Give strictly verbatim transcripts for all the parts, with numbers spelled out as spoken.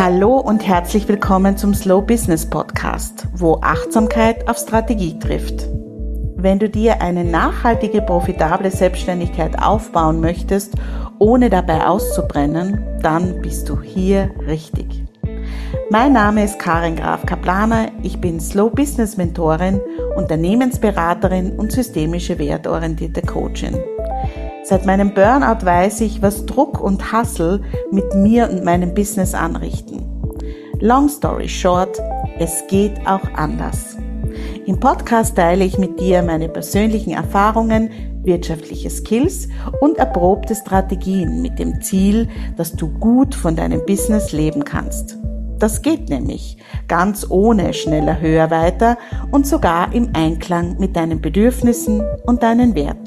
Hallo und herzlich willkommen zum Slow Business Podcast, wo Achtsamkeit auf Strategie trifft. Wenn du dir eine nachhaltige, profitable Selbstständigkeit aufbauen möchtest, ohne dabei auszubrennen, dann bist du hier richtig. Mein Name ist Karin Graf-Kaplaner, ich bin Slow Business Mentorin, Unternehmensberaterin und systemische wertorientierte Coachin. Seit meinem Burnout weiß ich, was Druck und Hustle mit mir und meinem Business anrichten. Long story short, es geht auch anders. Im Podcast teile ich mit dir meine persönlichen Erfahrungen, wirtschaftliche Skills und erprobte Strategien mit dem Ziel, dass du gut von deinem Business leben kannst. Das geht nämlich ganz ohne schneller, höher, weiter und sogar im Einklang mit deinen Bedürfnissen und deinen Werten.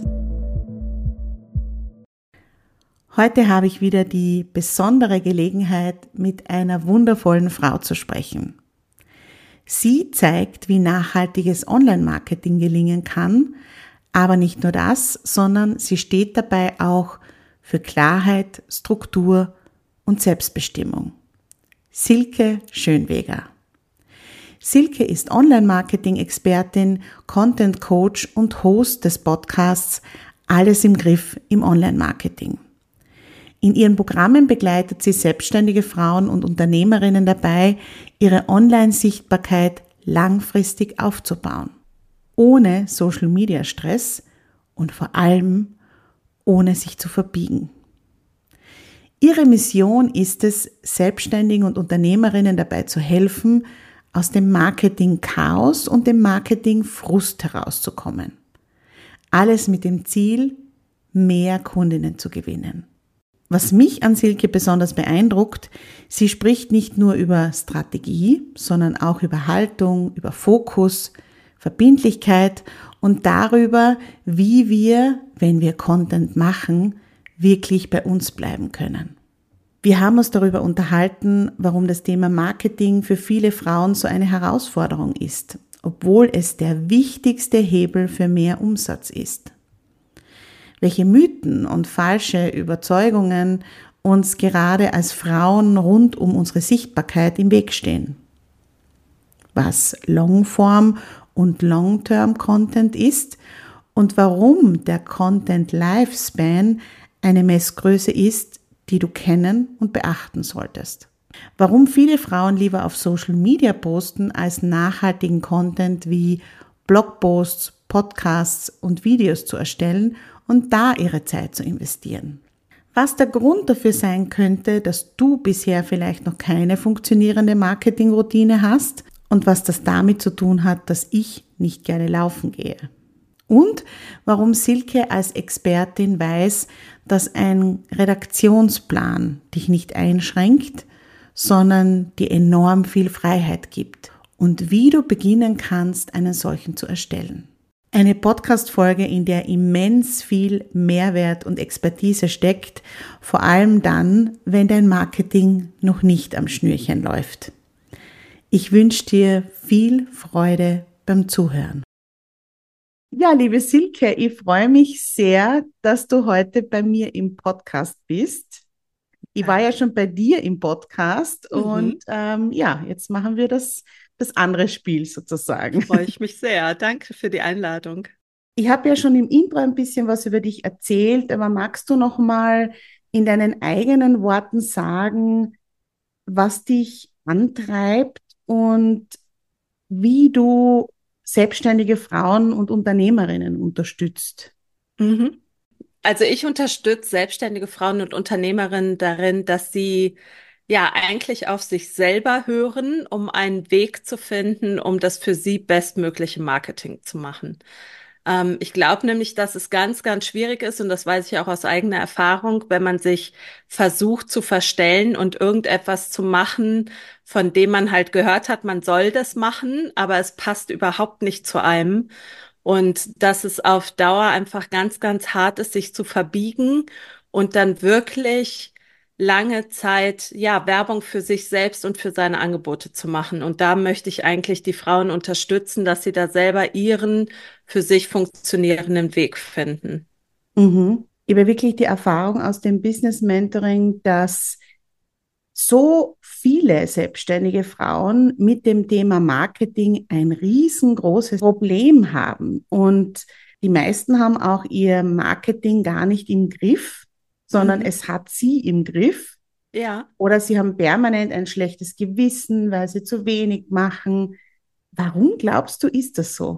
Heute habe ich wieder die besondere Gelegenheit, mit einer wundervollen Frau zu sprechen. Sie zeigt, wie nachhaltiges Online-Marketing gelingen kann, aber nicht nur das, sondern sie steht dabei auch für Klarheit, Struktur und Selbstbestimmung. Silke Schönweger. Silke ist Online-Marketing-Expertin, Content-Coach und Host des Podcasts Alles im Griff im Online-Marketing. In ihren Programmen begleitet sie selbstständige Frauen und Unternehmerinnen dabei, ihre Online-Sichtbarkeit langfristig aufzubauen. Ohne Social-Media-Stress und vor allem ohne sich zu verbiegen. Ihre Mission ist es, Selbstständigen und Unternehmerinnen dabei zu helfen, aus dem Marketing-Chaos und dem Marketing-Frust herauszukommen. Alles mit dem Ziel, mehr Kundinnen zu gewinnen. Was mich an Silke besonders beeindruckt, sie spricht nicht nur über Strategie, sondern auch über Haltung, über Fokus, Verbindlichkeit und darüber, wie wir, wenn wir Content machen, wirklich bei uns bleiben können. Wir haben uns darüber unterhalten, warum das Thema Marketing für viele Frauen so eine Herausforderung ist, obwohl es der wichtigste Hebel für mehr Umsatz ist. Welche Mythen und falsche Überzeugungen uns gerade als Frauen rund um unsere Sichtbarkeit im Weg stehen. Was Longform und Long-Term-Content ist und warum der Content-Lifespan eine Messgröße ist, die du kennen und beachten solltest. Warum viele Frauen lieber auf Social Media posten als nachhaltigen Content wie Blogposts, Podcasts und Videos zu erstellen und da ihre Zeit zu investieren. Was der Grund dafür sein könnte, dass du bisher vielleicht noch keine funktionierende Marketingroutine hast und was das damit zu tun hat, dass ich nicht gerne laufen gehe. Und warum Silke als Expertin weiß, dass ein Redaktionsplan dich nicht einschränkt, sondern dir enorm viel Freiheit gibt und wie du beginnen kannst, einen solchen zu erstellen. Eine Podcast-Folge, in der immens viel Mehrwert und Expertise steckt, vor allem dann, wenn dein Marketing noch nicht am Schnürchen läuft. Ich wünsche dir viel Freude beim Zuhören. Ja, liebe Silke, ich freue mich sehr, dass du heute bei mir im Podcast bist. Ich war ja schon bei dir im Podcast mhm. und ähm, ja, jetzt machen wir das das andere Spiel sozusagen. Freue ich mich sehr. Danke für die Einladung. Ich habe ja schon im Intro ein bisschen was über dich erzählt, aber magst du noch mal in deinen eigenen Worten sagen, was dich antreibt und wie du selbstständige Frauen und Unternehmerinnen unterstützt? Mhm. Also ich unterstütze selbstständige Frauen und Unternehmerinnen darin, dass sie ja eigentlich auf sich selber hören, um einen Weg zu finden, um das für sie bestmögliche Marketing zu machen. Ähm, ich glaube nämlich, dass es ganz, ganz schwierig ist, und das weiß ich auch aus eigener Erfahrung, wenn man sich versucht zu verstellen und irgendetwas zu machen, von dem man halt gehört hat, man soll das machen, aber es passt überhaupt nicht zu einem. Und dass es auf Dauer einfach ganz, ganz hart ist, sich zu verbiegen und dann wirklich lange Zeit, ja, Werbung für sich selbst und für seine Angebote zu machen. Und da möchte ich eigentlich die Frauen unterstützen, dass sie da selber ihren für sich funktionierenden Weg finden. Mhm. Ich habe wirklich die Erfahrung aus dem Business Mentoring, dass so viele selbstständige Frauen mit dem Thema Marketing ein riesengroßes Problem haben. Und die meisten haben auch ihr Marketing gar nicht im Griff, sondern Mhm. es hat sie im Griff. Ja. Oder sie haben permanent ein schlechtes Gewissen, weil sie zu wenig machen. Warum glaubst du, ist das so?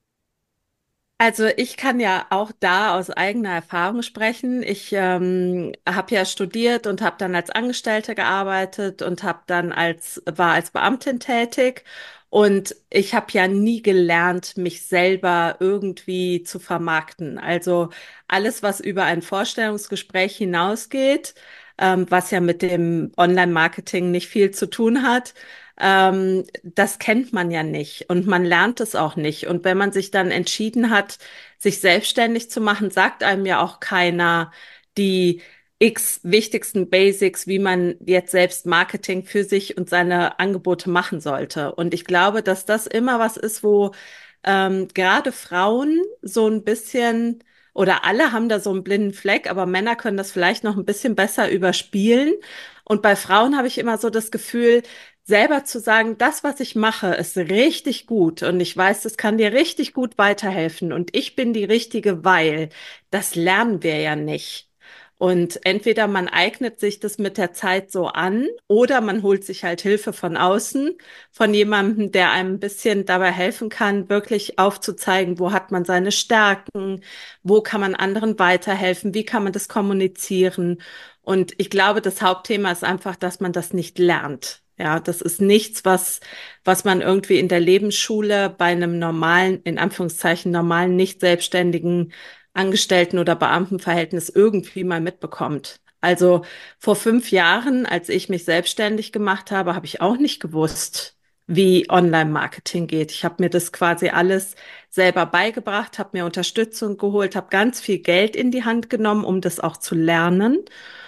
Also ich kann ja auch da aus eigener Erfahrung sprechen. Ich ähm, habe ja studiert und habe dann als Angestellte gearbeitet und habe dann als war als Beamtin tätig. Und ich habe ja nie gelernt, mich selber irgendwie zu vermarkten. Also alles, was über ein Vorstellungsgespräch hinausgeht, ähm, was ja mit dem Online-Marketing nicht viel zu tun hat, ähm, das kennt man ja nicht und man lernt es auch nicht. Und wenn man sich dann entschieden hat, sich selbstständig zu machen, sagt einem ja auch keiner die x wichtigsten Basics, wie man jetzt selbst Marketing für sich und seine Angebote machen sollte. Und ich glaube, dass das immer was ist, wo ähm, gerade Frauen so ein bisschen oder alle haben da so einen blinden Fleck, aber Männer können das vielleicht noch ein bisschen besser überspielen. Und bei Frauen habe ich immer so das Gefühl, selber zu sagen, das, was ich mache, ist richtig gut und ich weiß, das kann dir richtig gut weiterhelfen und ich bin die Richtige, weil das lernen wir ja nicht. Und entweder man eignet sich das mit der Zeit so an oder man holt sich halt Hilfe von außen, von jemandem, der einem ein bisschen dabei helfen kann, wirklich aufzuzeigen, wo hat man seine Stärken, wo kann man anderen weiterhelfen, wie kann man das kommunizieren. Und ich glaube, das Hauptthema ist einfach, dass man das nicht lernt. Ja, das ist nichts, was, was man irgendwie in der Lebensschule bei einem normalen, in Anführungszeichen normalen, nicht selbstständigen Angestellten- oder Beamtenverhältnis irgendwie mal mitbekommt. Also vor fünf Jahren, als ich mich selbstständig gemacht habe, habe ich auch nicht gewusst, wie Online-Marketing geht. Ich habe mir das quasi alles selber beigebracht, habe mir Unterstützung geholt, habe ganz viel Geld in die Hand genommen, um das auch zu lernen.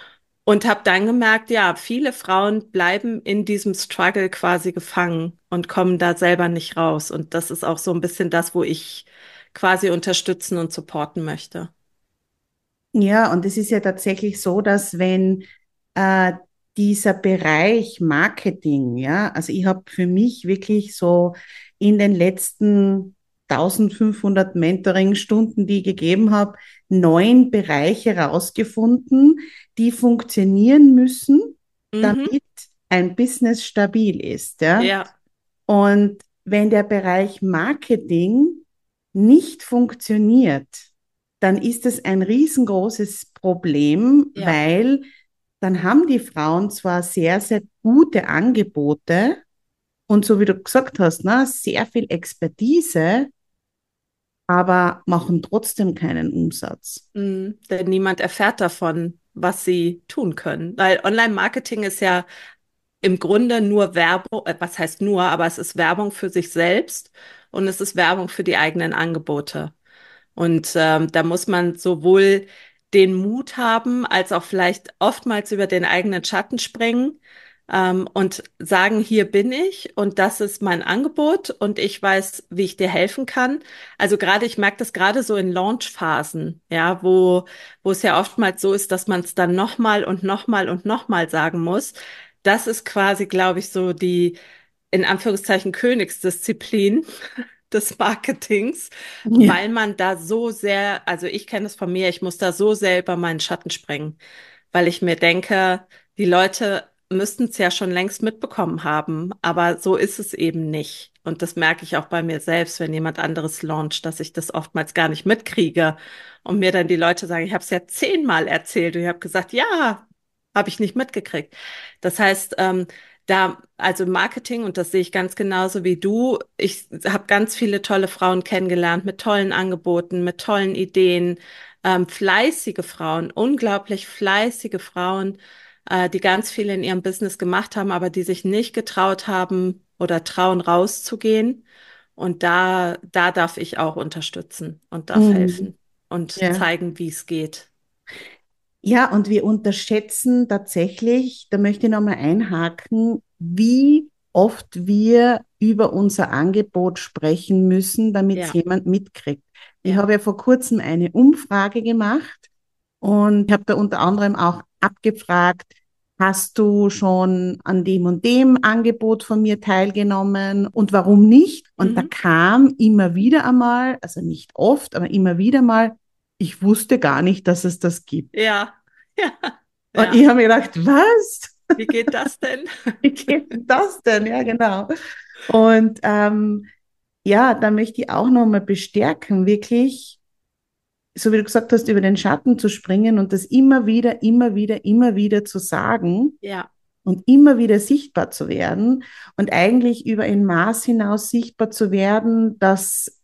Und habe dann gemerkt, ja, viele Frauen bleiben in diesem Struggle quasi gefangen und kommen da selber nicht raus. Und das ist auch so ein bisschen das, wo ich quasi unterstützen und supporten möchte. Ja, und es ist ja tatsächlich so, dass wenn äh, dieser Bereich Marketing, ja, also ich habe für mich wirklich so in den letzten eintausendfünfhundert Mentoring-Stunden, die ich gegeben habe, neun Bereiche herausgefunden, die funktionieren müssen, Mhm. damit ein Business stabil ist, ja. Ja, Und wenn der Bereich Marketing nicht funktioniert, dann ist es ein riesengroßes Problem, ja. weil dann haben die Frauen zwar sehr, sehr gute Angebote und so wie du gesagt hast, ne, sehr viel Expertise, aber machen trotzdem keinen Umsatz. Mhm. Denn niemand erfährt davon, was sie tun können. Weil Online-Marketing ist ja im Grunde nur Werbung, äh, was heißt nur, aber es ist Werbung für sich selbst und es ist Werbung für die eigenen Angebote. Und ähm, da muss man sowohl den Mut haben, als auch vielleicht oftmals über den eigenen Schatten springen, ähm, und sagen, hier bin ich und das ist mein Angebot und ich weiß, wie ich dir helfen kann. Also gerade, ich merke das gerade so in Launchphasen, ja, wo, wo es ja oftmals so ist, dass man es dann nochmal und nochmal und nochmal sagen muss. Das ist quasi, glaube ich, so die in Anführungszeichen Königsdisziplin des Marketings, Ja. weil man da so sehr, also ich kenne es von mir, ich muss da so sehr über meinen Schatten springen, weil ich mir denke, die Leute müssten es ja schon längst mitbekommen haben, aber so ist es eben nicht. Und das merke ich auch bei mir selbst, wenn jemand anderes launcht, dass ich das oftmals gar nicht mitkriege und mir dann die Leute sagen, ich habe es ja zehnmal erzählt und ich habe gesagt, ja, habe ich nicht mitgekriegt. Das heißt, ähm, da, also Marketing, und das sehe ich ganz genauso wie du. Ich habe ganz viele tolle Frauen kennengelernt mit tollen Angeboten, mit tollen Ideen, ähm, fleißige Frauen, unglaublich fleißige Frauen, äh, die ganz viel in ihrem Business gemacht haben, aber die sich nicht getraut haben oder trauen, rauszugehen. Und da, da darf ich auch unterstützen und darf Mhm. helfen und Ja. zeigen, wie es geht. Ja, und wir unterschätzen tatsächlich, da möchte ich nochmal einhaken, wie oft wir über unser Angebot sprechen müssen, damit es Ja, jemand mitkriegt. Ich ja. habe ja vor kurzem eine Umfrage gemacht und habe da unter anderem auch abgefragt, hast du schon an dem und dem Angebot von mir teilgenommen und warum nicht? Und da Mhm. kam immer wieder einmal, also nicht oft, aber immer wieder mal, ich wusste gar nicht, dass es das gibt. Ja, ja, Und ich ja. habe mir gedacht, was? Wie geht das denn? Wie geht denn das denn? Ja, genau. Und ähm, ja, da möchte ich auch nochmal bestärken, wirklich, so wie du gesagt hast, über den Schatten zu springen und das immer wieder, immer wieder, immer wieder zu sagen Ja. und immer wieder sichtbar zu werden und eigentlich über ein Maß hinaus sichtbar zu werden, dass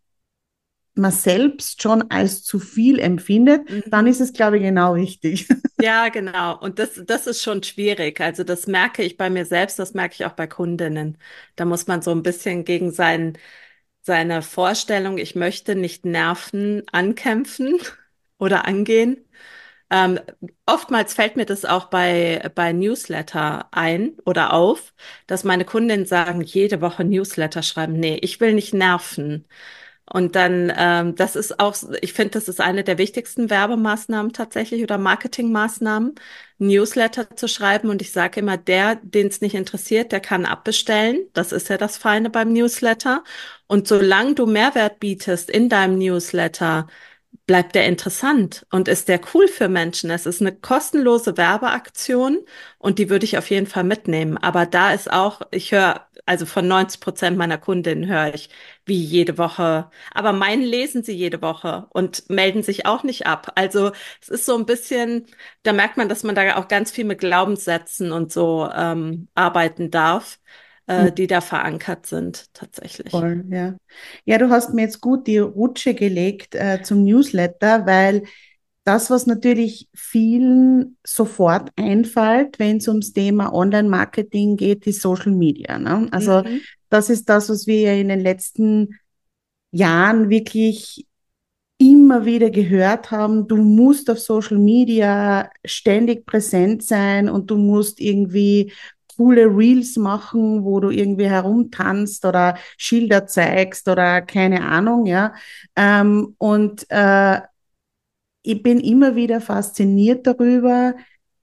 man selbst schon als zu viel empfindet, dann Mhm. ist es, glaube ich, genau richtig. Ja, genau. Und das, das ist schon schwierig. Also das merke ich bei mir selbst, das merke ich auch bei Kundinnen. Da muss man so ein bisschen gegen sein, seine Vorstellung, ich möchte nicht nerven, ankämpfen oder angehen. Ähm, Oftmals fällt mir das auch bei, bei Newsletter ein oder auf, dass meine Kundinnen sagen, jede Woche Newsletter schreiben. Nee, ich will nicht nerven. Und dann, ähm, das ist auch, ich finde, das ist eine der wichtigsten Werbemaßnahmen tatsächlich oder Marketingmaßnahmen, Newsletter zu schreiben. Und ich sage immer, der, den es nicht interessiert, der kann abbestellen. Das ist ja das Feine beim Newsletter. Und solange du Mehrwert bietest in deinem Newsletter, bleibt der interessant und ist der cool für Menschen. Es ist eine kostenlose Werbeaktion und die würde ich auf jeden Fall mitnehmen. Aber da ist auch, ich höre, also von neunzig Prozent meiner Kundinnen höre ich, wie jede Woche. Aber meinen lesen sie jede Woche und melden sich auch nicht ab. Also es ist so ein bisschen, da merkt man, dass man da auch ganz viel mit Glaubenssätzen und so ähm, arbeiten darf, äh, die da verankert sind, tatsächlich. Voll, ja. Ja, du hast mir jetzt gut die Rutsche gelegt äh, zum Newsletter, weil das, was natürlich vielen sofort einfällt, wenn es ums Thema Online-Marketing geht, ist Social Media. Ne? Also Mhm. das ist das, was wir ja in den letzten Jahren wirklich immer wieder gehört haben. Du musst auf Social Media ständig präsent sein und du musst irgendwie coole Reels machen, wo du irgendwie herumtanzt oder Schilder zeigst oder keine Ahnung, ja. Ähm, und äh, ich bin immer wieder fasziniert darüber,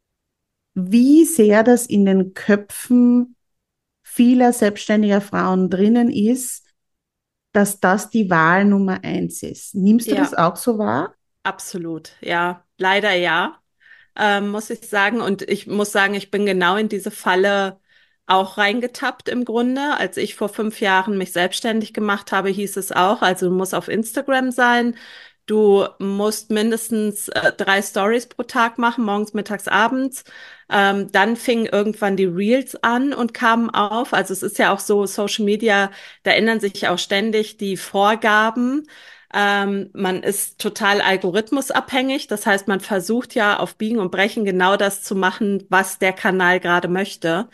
wie sehr das in den Köpfen vieler selbstständiger Frauen drinnen ist, dass das die Wahl Nummer eins ist. Nimmst du das Ja, auch so wahr? absolut. Ja, leider ja. Ähm, muss ich sagen. Und ich muss sagen, ich bin genau in diese Falle auch reingetappt im Grunde. Als ich vor fünf Jahren mich selbstständig gemacht habe, hieß es auch, also du musst auf Instagram sein, du musst mindestens äh, drei Stories pro Tag machen, morgens, mittags, abends. Ähm, dann fingen irgendwann die Reels an und kamen auf. Also es ist ja auch so, Social Media, da ändern sich auch ständig die Vorgaben. Ähm, man ist total algorithmusabhängig. Das heißt, man versucht ja auf Biegen und Brechen genau das zu machen, was der Kanal gerade möchte.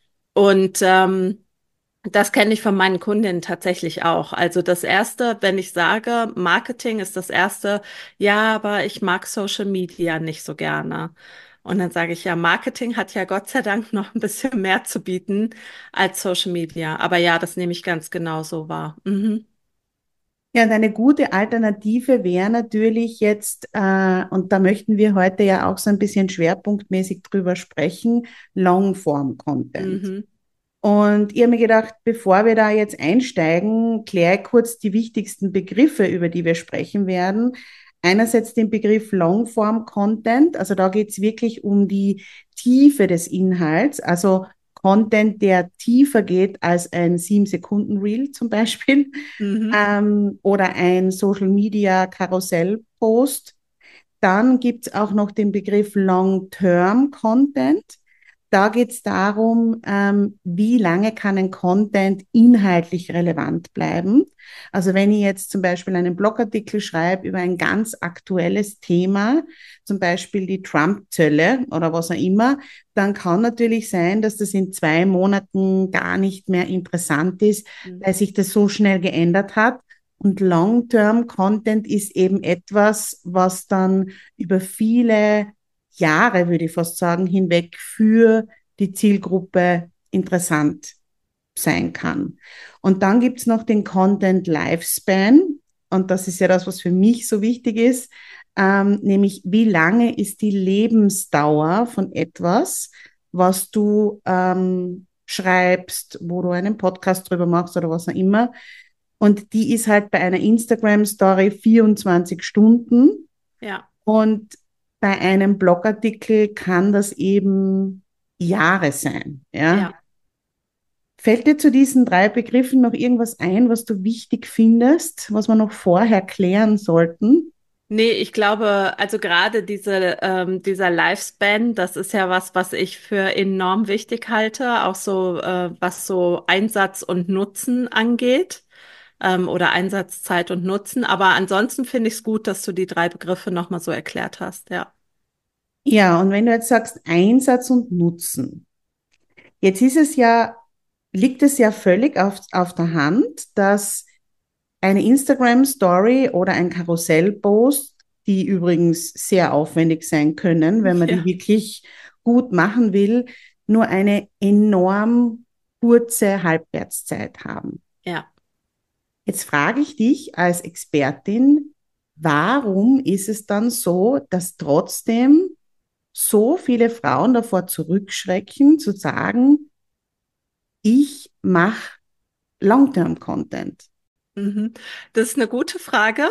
Und ähm, das kenne ich von meinen Kundinnen tatsächlich auch. Also das Erste, wenn ich sage, Marketing ist das Erste, ja, aber ich mag Social Media nicht so gerne. Und dann sage ich, ja, Marketing hat ja Gott sei Dank noch ein bisschen mehr zu bieten als Social Media. Aber ja, das nehme ich ganz genau so wahr. Mhm. Ja, und eine gute Alternative wäre natürlich jetzt, äh, und da möchten wir heute ja auch so ein bisschen schwerpunktmäßig drüber sprechen, Longform-Content. Mhm. Und ich habe mir gedacht, bevor wir da jetzt einsteigen, kläre ich kurz die wichtigsten Begriffe, über die wir sprechen werden. Einerseits den Begriff Longform-Content, also da geht es wirklich um die Tiefe des Inhalts, also Content, der tiefer geht als ein sieben Sekunden Reel zum Beispiel, Mhm. ähm, oder ein Social-Media-Karussell-Post. Dann gibt es auch noch den Begriff Long-Term-Content. Da geht es darum, ähm, wie lange kann ein Content inhaltlich relevant bleiben. Also wenn ich jetzt zum Beispiel einen Blogartikel schreibe über ein ganz aktuelles Thema, zum Beispiel die Trump-Zölle oder was auch immer, dann kann natürlich sein, dass das in zwei Monaten gar nicht mehr interessant ist, Mhm. weil sich das so schnell geändert hat. Und Long-Term-Content ist eben etwas, was dann über viele Jahre, würde ich fast sagen, hinweg für die Zielgruppe interessant sein kann. Und dann gibt's noch den Content Lifespan. Und das ist ja das, was für mich so wichtig ist, ähm, nämlich wie lange ist die Lebensdauer von etwas, was du ähm, schreibst, wo du einen Podcast drüber machst oder was auch immer. Und die ist halt bei einer Instagram-Story vierundzwanzig Stunden. Ja, Und bei einem Blogartikel kann das eben Jahre sein. Ja? ja. Fällt dir zu diesen drei Begriffen noch irgendwas ein, was du wichtig findest, was wir noch vorher klären sollten? Nee, ich glaube, also gerade diese, ähm, dieser Lifespan, das ist ja was, was ich für enorm wichtig halte, auch so, äh, was so Einsatz und Nutzen angeht, ähm, oder Einsatzzeit und Nutzen. Aber ansonsten finde ich es gut, dass du die drei Begriffe nochmal so erklärt hast, ja. Ja, und wenn du jetzt sagst Einsatz und Nutzen, jetzt ist es ja, liegt es ja völlig auf, auf der Hand, dass eine Instagram-Story oder ein Karussell-Post, die übrigens sehr aufwendig sein können, wenn man die Ja, wirklich gut machen will, nur eine enorm kurze Halbwertszeit haben. ja. Jetzt frage ich dich als Expertin, warum ist es dann so, dass trotzdem so viele Frauen davor zurückschrecken, zu sagen, ich mache Long-Term-Content? Mhm. Das ist eine gute Frage.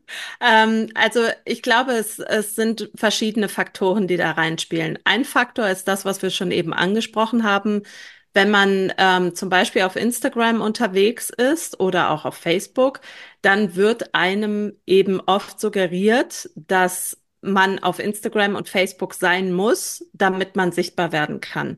Ähm, also ich glaube, es, es sind verschiedene Faktoren, die da reinspielen. Ein Faktor ist das, was wir schon eben angesprochen haben. Wenn man ähm, zum Beispiel auf Instagram unterwegs ist oder auch auf Facebook, dann wird einem eben oft suggeriert, dass man auf Instagram und Facebook sein muss, damit man sichtbar werden kann.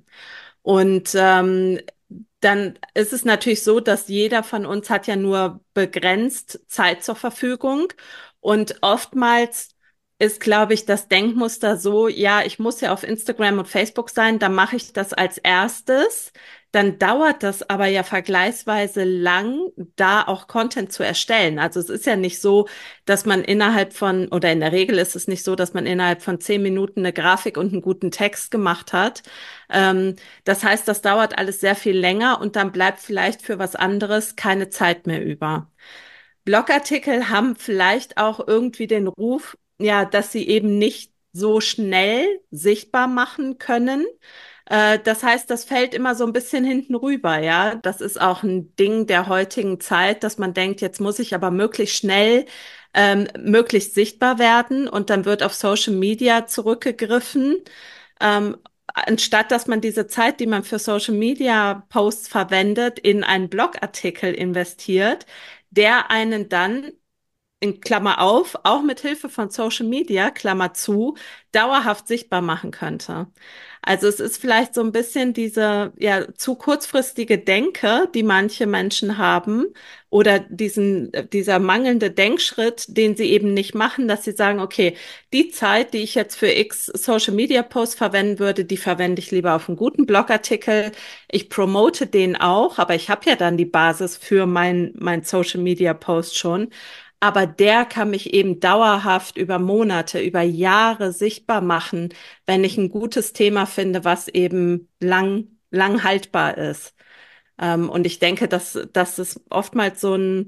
Und ähm, dann ist es natürlich so, dass jeder von uns hat ja nur begrenzt Zeit zur Verfügung. Und oftmals ist, glaube ich, das Denkmuster so, ja, ich muss ja auf Instagram und Facebook sein, dann mache ich das als erstes. Dann dauert das aber ja vergleichsweise lang, da auch Content zu erstellen. Also es ist ja nicht so, dass man innerhalb von, oder in der Regel ist es nicht so, dass man innerhalb von zehn Minuten eine Grafik und einen guten Text gemacht hat. Ähm, Das heißt, das dauert alles sehr viel länger und dann bleibt vielleicht für was anderes keine Zeit mehr über. Blogartikel haben vielleicht auch irgendwie den Ruf, ja, dass sie eben nicht so schnell sichtbar machen können. Äh, das heißt, das fällt immer so ein bisschen hinten rüber, ja. Das ist auch ein Ding der heutigen Zeit, dass man denkt, jetzt muss ich aber möglichst schnell, ähm, möglichst sichtbar werden und dann wird auf Social Media zurückgegriffen. Ähm, Anstatt dass man diese Zeit, die man für Social Media Posts verwendet, in einen Blogartikel investiert, der einen dann in Klammer auf, auch mit Hilfe von Social Media, Klammer zu, dauerhaft sichtbar machen könnte. Also es ist vielleicht so ein bisschen diese ja zu kurzfristige Denke, die manche Menschen haben, oder diesen dieser mangelnde Denkschritt, den sie eben nicht machen, dass sie sagen, okay, die Zeit, die ich jetzt für X Social Media Posts verwenden würde, die verwende ich lieber auf einen guten Blogartikel. Ich promote den auch, aber ich habe ja dann die Basis für mein mein Social Media Post schon. Aber der kann mich eben dauerhaft über Monate, über Jahre sichtbar machen, wenn ich ein gutes Thema finde, was eben lang, lang haltbar ist. Ähm, und ich denke, dass, dass es oftmals so ein,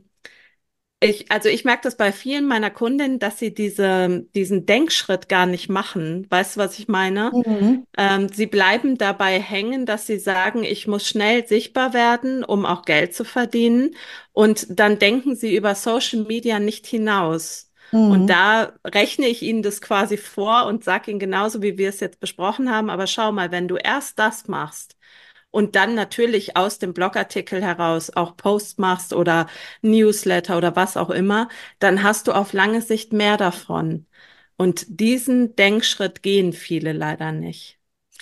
ich, also ich merke das bei vielen meiner Kundinnen, dass sie diese, diesen Denkschritt gar nicht machen. Weißt du, was ich meine? Mhm. Ähm, sie bleiben dabei hängen, dass sie sagen, ich muss schnell sichtbar werden, um auch Geld zu verdienen. Und dann denken sie über Social Media nicht hinaus. Und Mhm. da rechne ich ihnen das quasi vor und sage ihnen genauso, wie wir es jetzt besprochen haben. Aber schau mal, wenn du erst das machst und dann natürlich aus dem Blogartikel heraus auch Posts machst oder Newsletter oder was auch immer, dann hast du auf lange Sicht mehr davon. Und diesen Denkschritt gehen viele leider nicht.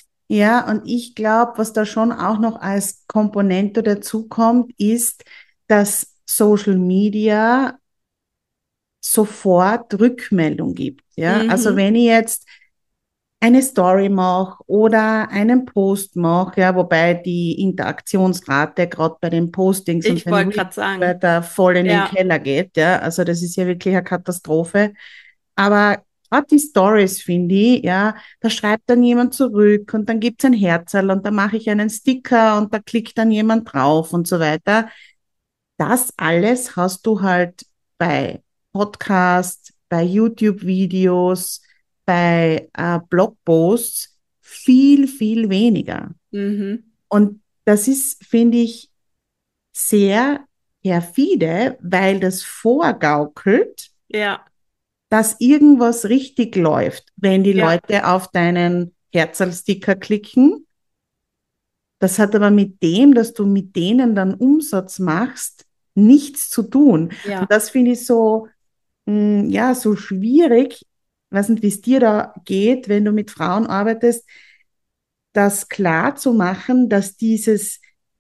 Ja, und ich glaube, was da schon auch noch als Komponente dazukommt, ist, dass Social Media sofort Rückmeldung gibt. Ja, also Mhm. wenn ich jetzt eine Story mache oder einen Post mache, ja, wobei die Interaktionsrate gerade bei den Postings und Ich den wollte Reels gerade sagen, weiter voll in den ja, Keller geht, ja, also das ist ja wirklich eine Katastrophe. Aber gerade die Stories, finde ich, ja, da schreibt dann jemand zurück und dann gibt's ein Herzerl und da mache ich einen Sticker und da klickt dann jemand drauf und so weiter. Das alles hast du halt bei Podcasts, bei YouTube-Videos, bei äh, Blogposts viel, viel weniger. Mhm. Und das ist, finde ich, sehr perfide, weil das vorgaukelt, Ja, dass irgendwas richtig läuft, wenn die ja, Leute auf deinen Herzalsticker klicken. Das hat aber mit dem, dass du mit denen dann Umsatz machst, nichts zu tun. Und ja. das finde ich so, mh, ja, so schwierig. Ich weiß nicht, wie es dir da geht, wenn du mit Frauen arbeitest, das klar zu machen, dass dieses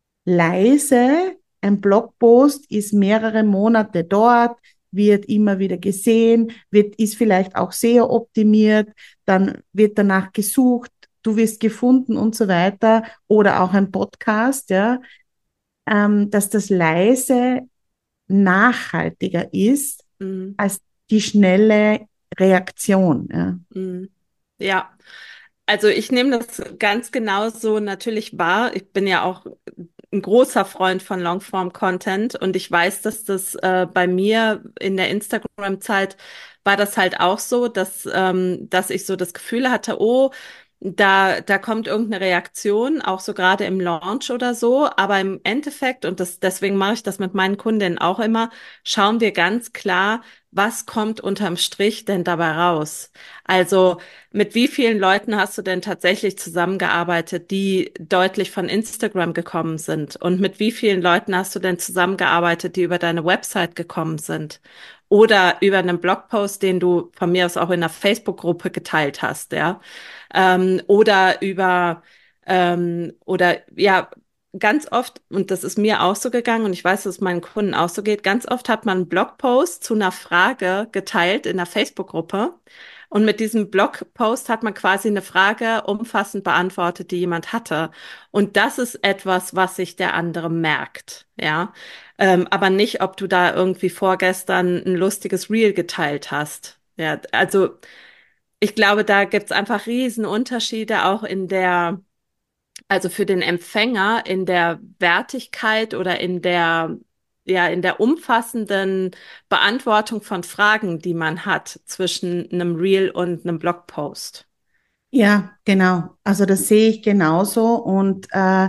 leise, ein Blogpost ist mehrere Monate dort, wird immer wieder gesehen, wird, ist vielleicht auch sehr optimiert, dann wird danach gesucht, du wirst gefunden und so weiter, oder auch ein Podcast, ja, ähm, dass das leise nachhaltiger ist Mhm. als die schnelle Reaktion. Ja. Mhm. Ja. Also ich nehme das ganz genauso natürlich wahr. Ich bin ja auch ein großer Freund von Longform-Content und ich weiß, dass das äh, bei mir in der Instagram-Zeit war das halt auch so, dass, ähm, dass ich so das Gefühl hatte, oh, da, da kommt irgendeine Reaktion, auch so gerade im Launch oder so. Aber im Endeffekt, und das, deswegen mache ich das mit meinen Kundinnen auch immer, schauen wir ganz klar, was kommt unterm Strich denn dabei raus? Also, mit wie vielen Leuten hast du denn tatsächlich zusammengearbeitet, die deutlich von Instagram gekommen sind? Und mit wie vielen Leuten hast du denn zusammengearbeitet, die über deine Website gekommen sind? Oder über einen Blogpost, den du von mir aus auch in einer Facebook-Gruppe geteilt hast, ja? Ähm, oder über, ähm, oder ja, ganz oft, und das ist mir auch so gegangen, und ich weiß, dass es meinen Kunden auch so geht, ganz oft hat man einen Blogpost zu einer Frage geteilt in der Facebook-Gruppe. Und mit diesem Blogpost hat man quasi eine Frage umfassend beantwortet, die jemand hatte. Und das ist etwas, was sich der andere merkt, ja. Ähm, aber nicht, ob du da irgendwie vorgestern ein lustiges Reel geteilt hast. Ja, also ich glaube, da gibt's einfach Riesenunterschiede auch in der, also für den Empfänger in der Wertigkeit oder in der, ja, in der umfassenden Beantwortung von Fragen, die man hat zwischen einem Reel und einem Blogpost. Ja, genau. Also das sehe ich genauso. Und äh,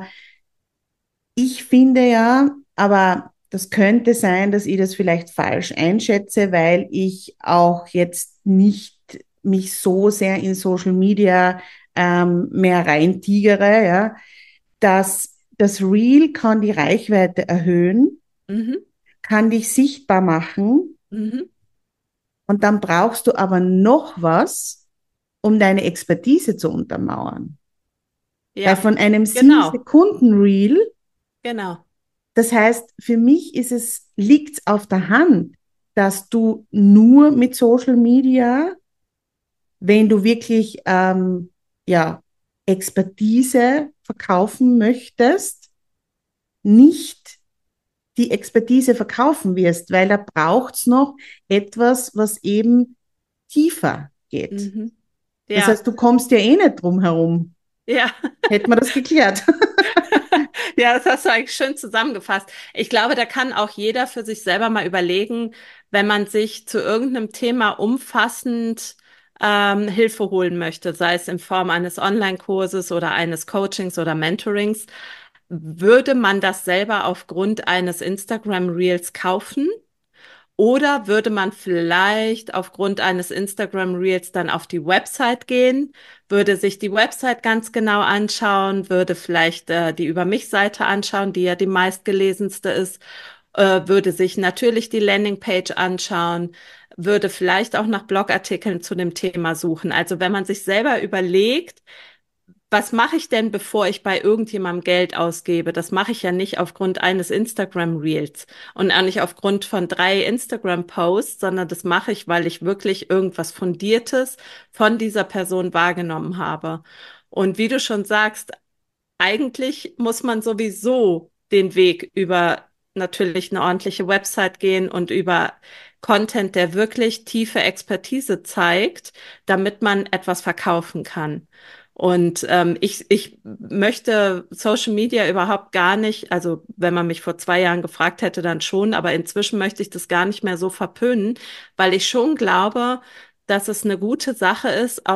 ich finde ja, aber das könnte sein, dass ich das vielleicht falsch einschätze, weil ich auch jetzt nicht mich so sehr in Social Media ähm, mehr reintigere, ja, dass das Reel kann die Reichweite erhöhen, Mhm, kann dich sichtbar machen mhm, und dann brauchst du aber noch was, um deine Expertise zu untermauern. Weil ja, von einem sieben genau, Sekunden Reel, genau. das heißt, für mich ist es, liegt es auf der Hand, dass du nur mit Social Media, wenn du wirklich ähm, ja, Expertise verkaufen möchtest, nicht die Expertise verkaufen wirst, weil da braucht es noch etwas, was eben tiefer geht. Mhm, Das ja, heißt, du kommst ja eh nicht drum herum. ja. Hätten wir das geklärt. Ja, das hast du eigentlich schön zusammengefasst. Ich glaube, da kann auch jeder für sich selber mal überlegen, wenn man sich zu irgendeinem Thema umfassend ähm, Hilfe holen möchte, sei es in Form eines Online-Kurses oder eines Coachings oder Mentorings, würde man das selber aufgrund eines Instagram-Reels kaufen? Oder würde man vielleicht aufgrund eines Instagram Reels dann auf die Website gehen, würde sich die Website ganz genau anschauen, würde vielleicht äh, die Über mich-Seite anschauen, die ja die meistgelesenste ist, äh, würde sich natürlich die Landingpage anschauen, würde vielleicht auch nach Blogartikeln zu dem Thema suchen. Also wenn man sich selber überlegt, was mache ich denn, bevor ich bei irgendjemandem Geld ausgebe? Das mache ich ja nicht aufgrund eines Instagram Reels und auch nicht aufgrund von drei Instagram Posts, sondern das mache ich, weil ich wirklich irgendwas Fundiertes von dieser Person wahrgenommen habe. Und wie du schon sagst, eigentlich muss man sowieso den Weg über natürlich eine ordentliche Website gehen und über Content, der wirklich tiefe Expertise zeigt, damit man etwas verkaufen kann. Und ähm, ich, ich möchte Social Media überhaupt gar nicht, also wenn man mich vor zwei Jahren gefragt hätte, dann schon, aber inzwischen möchte ich das gar nicht mehr so verpönen, weil ich schon glaube, dass es eine gute Sache ist, auch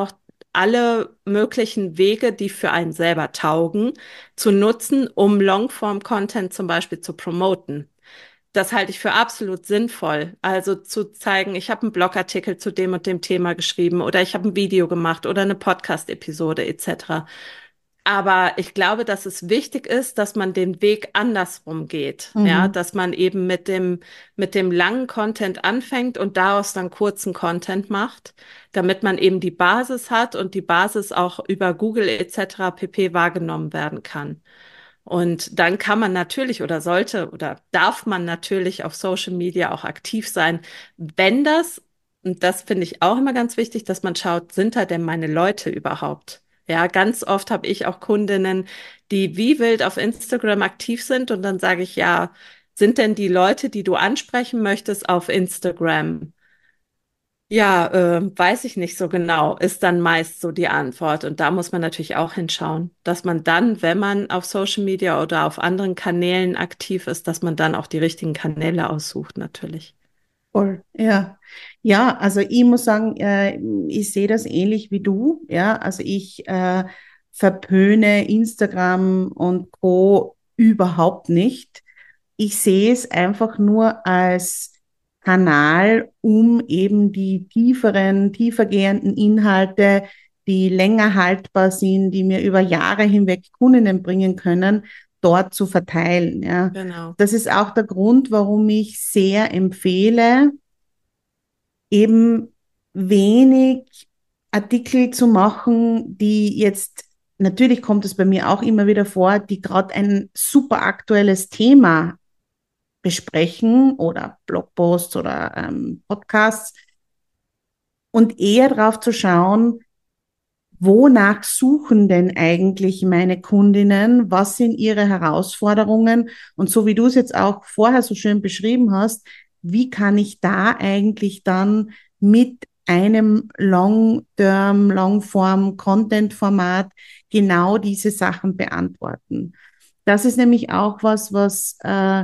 alle möglichen Wege, die für einen selber taugen, zu nutzen, um Longform-Content zum Beispiel zu promoten. Das halte ich für absolut sinnvoll. Also zu zeigen, ich habe einen Blogartikel zu dem und dem Thema geschrieben oder ich habe ein Video gemacht oder eine Podcast-Episode et cetera. Aber ich glaube, dass es wichtig ist, dass man den Weg andersrum geht. Ja, Mhm. dass man eben mit dem, mit dem langen Content anfängt und daraus dann kurzen Content macht, damit man eben die Basis hat und die Basis auch über Google et cetera pp. Wahrgenommen werden kann. Und dann kann man natürlich oder sollte oder darf man natürlich auf Social Media auch aktiv sein, wenn das, und das finde ich auch immer ganz wichtig, dass man schaut, sind da denn meine Leute überhaupt? Ja, ganz oft habe ich auch Kundinnen, die wie wild auf Instagram aktiv sind und dann sage ich, ja, sind denn die Leute, die du ansprechen möchtest, auf Instagram? Ja, äh, weiß ich nicht so genau, ist dann meist so die Antwort. Und da muss man natürlich auch hinschauen, dass man dann, wenn man auf Social Media oder auf anderen Kanälen aktiv ist, dass man dann auch die richtigen Kanäle aussucht, natürlich. Voll, ja. Ja, also ich muss sagen, äh, ich sehe das ähnlich wie du. Ja, also ich äh, verpöne Instagram und Co. überhaupt nicht. Ich sehe es einfach nur als Kanal, um eben die tieferen, tiefergehenden Inhalte, die länger haltbar sind, die mir über Jahre hinweg Kundinnen bringen können, dort zu verteilen. Ja. Genau. Das ist auch der Grund, warum ich sehr empfehle, eben wenig Artikel zu machen, die jetzt, natürlich kommt es bei mir auch immer wieder vor, die gerade ein super aktuelles Thema besprechen oder Blogposts oder ähm, Podcasts und eher darauf zu schauen, wonach suchen denn eigentlich meine Kundinnen? Was sind ihre Herausforderungen? Und so wie du es jetzt auch vorher so schön beschrieben hast, wie kann ich da eigentlich dann mit einem Long-Term, Long-Form Content-Format genau diese Sachen beantworten? Das ist nämlich auch was, was äh,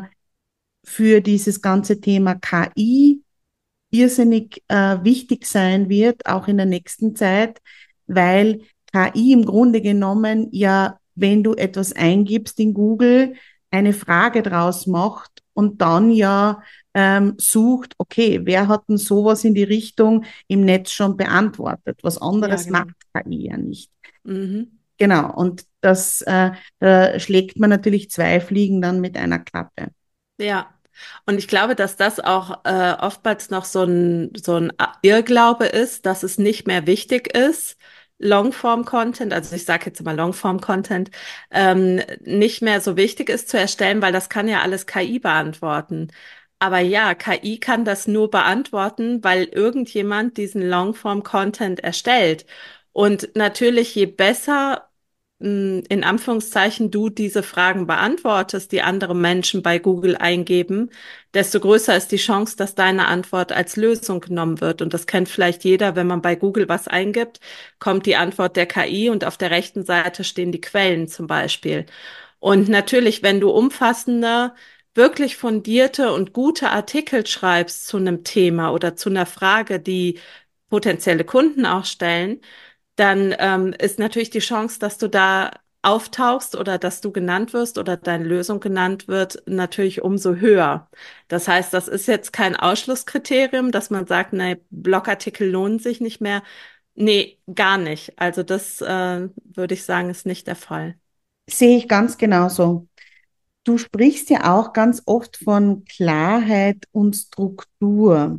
für dieses ganze Thema K I irrsinnig äh, wichtig sein wird, auch in der nächsten Zeit, weil K I im Grunde genommen ja, wenn du etwas eingibst in Google, eine Frage draus macht und dann ja ähm, sucht, okay, wer hat denn sowas in die Richtung im Netz schon beantwortet? Was Ja, anderes genau. macht K I ja nicht. Mhm. Genau, und das äh, da schlägt man natürlich zwei Fliegen dann mit einer Klappe. Ja. Und ich glaube, dass das auch äh, oftmals noch so ein, so ein Irrglaube ist, dass es nicht mehr wichtig ist, Longform-Content, also ich sage jetzt mal Longform-Content, ähm, nicht mehr so wichtig ist zu erstellen, weil das kann ja alles K I beantworten. Aber ja, K I kann das nur beantworten, weil irgendjemand diesen Longform-Content erstellt. Und natürlich, je besser mh, in Anführungszeichen du diese Fragen beantwortest, die andere Menschen bei Google eingeben, desto größer ist die Chance, dass deine Antwort als Lösung genommen wird. Und das kennt vielleicht jeder, wenn man bei Google was eingibt, kommt die Antwort der K I und auf der rechten Seite stehen die Quellen zum Beispiel. Und natürlich, wenn du umfassende, wirklich fundierte und gute Artikel schreibst zu einem Thema oder zu einer Frage, die potenzielle Kunden auch stellen, dann ähm, ist natürlich die Chance, dass du da auftauchst oder dass du genannt wirst oder deine Lösung genannt wird, natürlich umso höher. Das heißt, das ist jetzt kein Ausschlusskriterium, dass man sagt, nee, Blogartikel lohnen sich nicht mehr. Nee, gar nicht. Also das äh, würde ich sagen, ist nicht der Fall. Sehe ich ganz genauso. Du sprichst ja auch ganz oft von Klarheit und Struktur.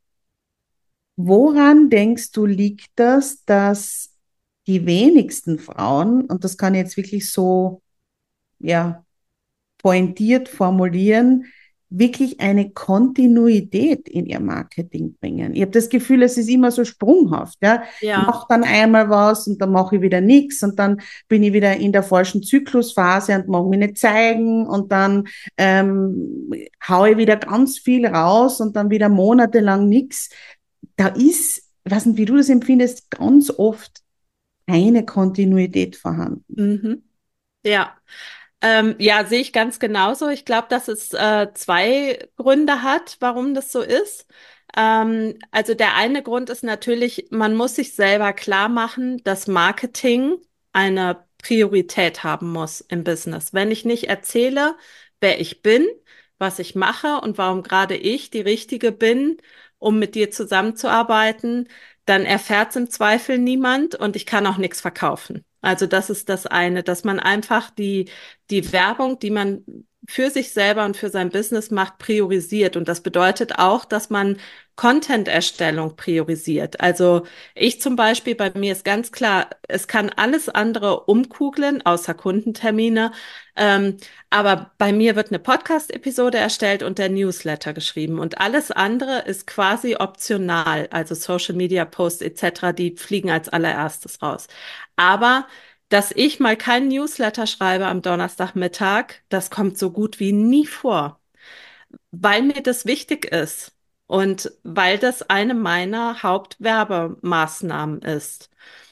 Woran denkst du, liegt das, dass die wenigsten Frauen, und das kann ich jetzt wirklich so, ja, pointiert formulieren, wirklich eine Kontinuität in ihr Marketing bringen. Ich habe das Gefühl, es ist immer so sprunghaft. Ja? Ich Ja. mache dann einmal was und dann mache ich wieder nichts und dann bin ich wieder in der falschen Zyklusphase und mag mich nicht zeigen und dann ähm, haue ich wieder ganz viel raus und dann wieder monatelang nichts. Da ist, ich weiß nicht, wie du das empfindest, ganz oft keine Kontinuität vorhanden. Mhm. Ja. Ähm, ja, sehe ich ganz genauso. Ich glaube, dass es äh, zwei Gründe hat, warum das so ist. Ähm, also der eine Grund ist natürlich, man muss sich selber klar machen, dass Marketing eine Priorität haben muss im Business. Wenn ich nicht erzähle, wer ich bin, was ich mache und warum gerade ich die Richtige bin, um mit dir zusammenzuarbeiten, dann erfährt es im Zweifel niemand und ich kann auch nichts verkaufen. Also das ist das eine, dass man einfach die, die Werbung, die man für sich selber und für sein Business macht, priorisiert. Und das bedeutet auch, dass man Content-Erstellung priorisiert. Also ich zum Beispiel, bei mir ist ganz klar, es kann alles andere umkugeln, außer Kundentermine. Ähm, aber bei mir wird eine Podcast-Episode erstellt und der Newsletter geschrieben. Und alles andere ist quasi optional. Also Social Media Posts et cetera, die fliegen als allererstes raus. Aber dass ich mal keinen Newsletter schreibe am Donnerstagmittag, das kommt so gut wie nie vor, weil mir das wichtig ist und weil das eine meiner Hauptwerbemaßnahmen ist.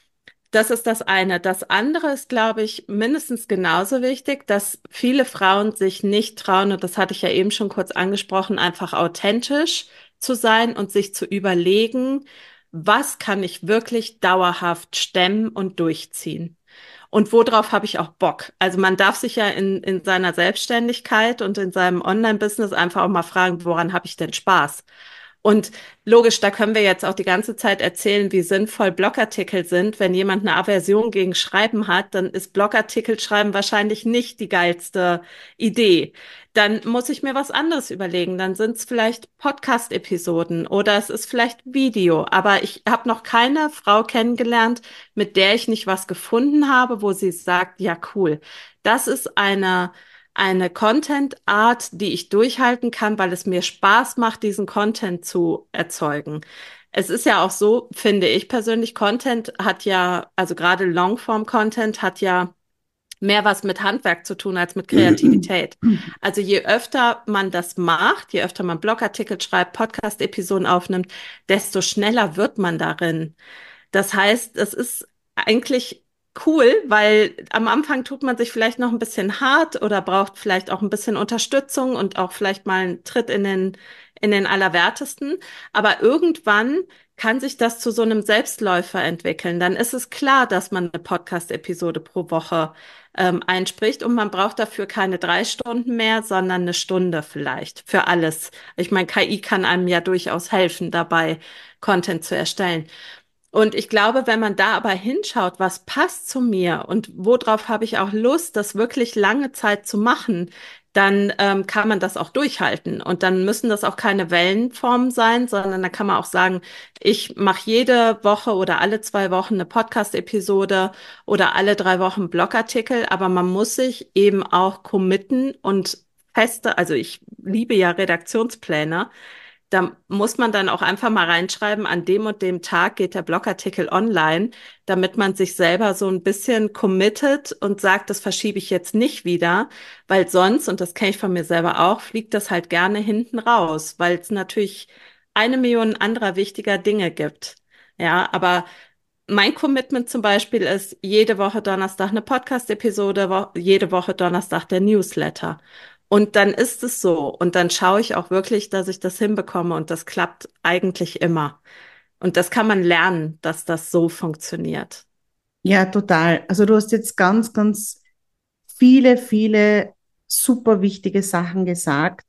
Das ist das eine. Das andere ist, glaube ich, mindestens genauso wichtig, dass viele Frauen sich nicht trauen, und das hatte ich ja eben schon kurz angesprochen, einfach authentisch zu sein und sich zu überlegen, was kann ich wirklich dauerhaft stemmen und durchziehen. Und worauf habe ich auch Bock? Also man darf sich ja in, in seiner Selbstständigkeit und in seinem Online-Business einfach auch mal fragen, woran habe ich denn Spaß? Und logisch, da können wir jetzt auch die ganze Zeit erzählen, wie sinnvoll Blogartikel sind. Wenn jemand eine Aversion gegen Schreiben hat, dann ist Blogartikel schreiben wahrscheinlich nicht die geilste Idee. Dann muss ich mir was anderes überlegen. Dann sind es vielleicht Podcast-Episoden oder es ist vielleicht Video. Aber ich habe noch keine Frau kennengelernt, mit der ich nicht was gefunden habe, wo sie sagt, ja, cool. Das ist eine eine Content-Art, die ich durchhalten kann, weil es mir Spaß macht, diesen Content zu erzeugen. Es ist ja auch so, finde ich persönlich, Content hat ja, also gerade Longform-Content hat ja mehr was mit Handwerk zu tun als mit Kreativität. Also je öfter man das macht, je öfter man Blogartikel schreibt, Podcast-Episoden aufnimmt, desto schneller wird man darin. Das heißt, es ist eigentlich cool, weil am Anfang tut man sich vielleicht noch ein bisschen hart oder braucht vielleicht auch ein bisschen Unterstützung und auch vielleicht mal einen Tritt in den, in den Allerwertesten. Aber irgendwann kann sich das zu so einem Selbstläufer entwickeln. Dann ist es klar, dass man eine Podcast-Episode pro Woche ähm, einspricht und man braucht dafür keine drei Stunden mehr, sondern eine Stunde vielleicht für alles. Ich meine, K I kann einem ja durchaus helfen, dabei Content zu erstellen. Und ich glaube, wenn man da aber hinschaut, was passt zu mir und worauf habe ich auch Lust, das wirklich lange Zeit zu machen, dann ähm, kann man das auch durchhalten. Und dann müssen das auch keine Wellenformen sein, sondern da kann man auch sagen, ich mache jede Woche oder alle zwei Wochen eine Podcast-Episode oder alle drei Wochen einen Blogartikel, aber man muss sich eben auch committen und feste, also ich liebe ja Redaktionspläne. Da muss man dann auch einfach mal reinschreiben, an dem und dem Tag geht der Blogartikel online, damit man sich selber so ein bisschen committet und sagt, das verschiebe ich jetzt nicht wieder, weil sonst, und das kenne ich von mir selber auch, fliegt das halt gerne hinten raus, weil es natürlich eine Million anderer wichtiger Dinge gibt. Ja, aber mein Commitment zum Beispiel ist jede Woche Donnerstag eine Podcast-Episode, wo jede Woche Donnerstag der Newsletter. Und dann ist es so. Und dann schaue ich auch wirklich, dass ich das hinbekomme. Und das klappt eigentlich immer. Und das kann man lernen, dass das so funktioniert. Ja, total. Also du hast jetzt ganz, ganz viele, viele super wichtige Sachen gesagt.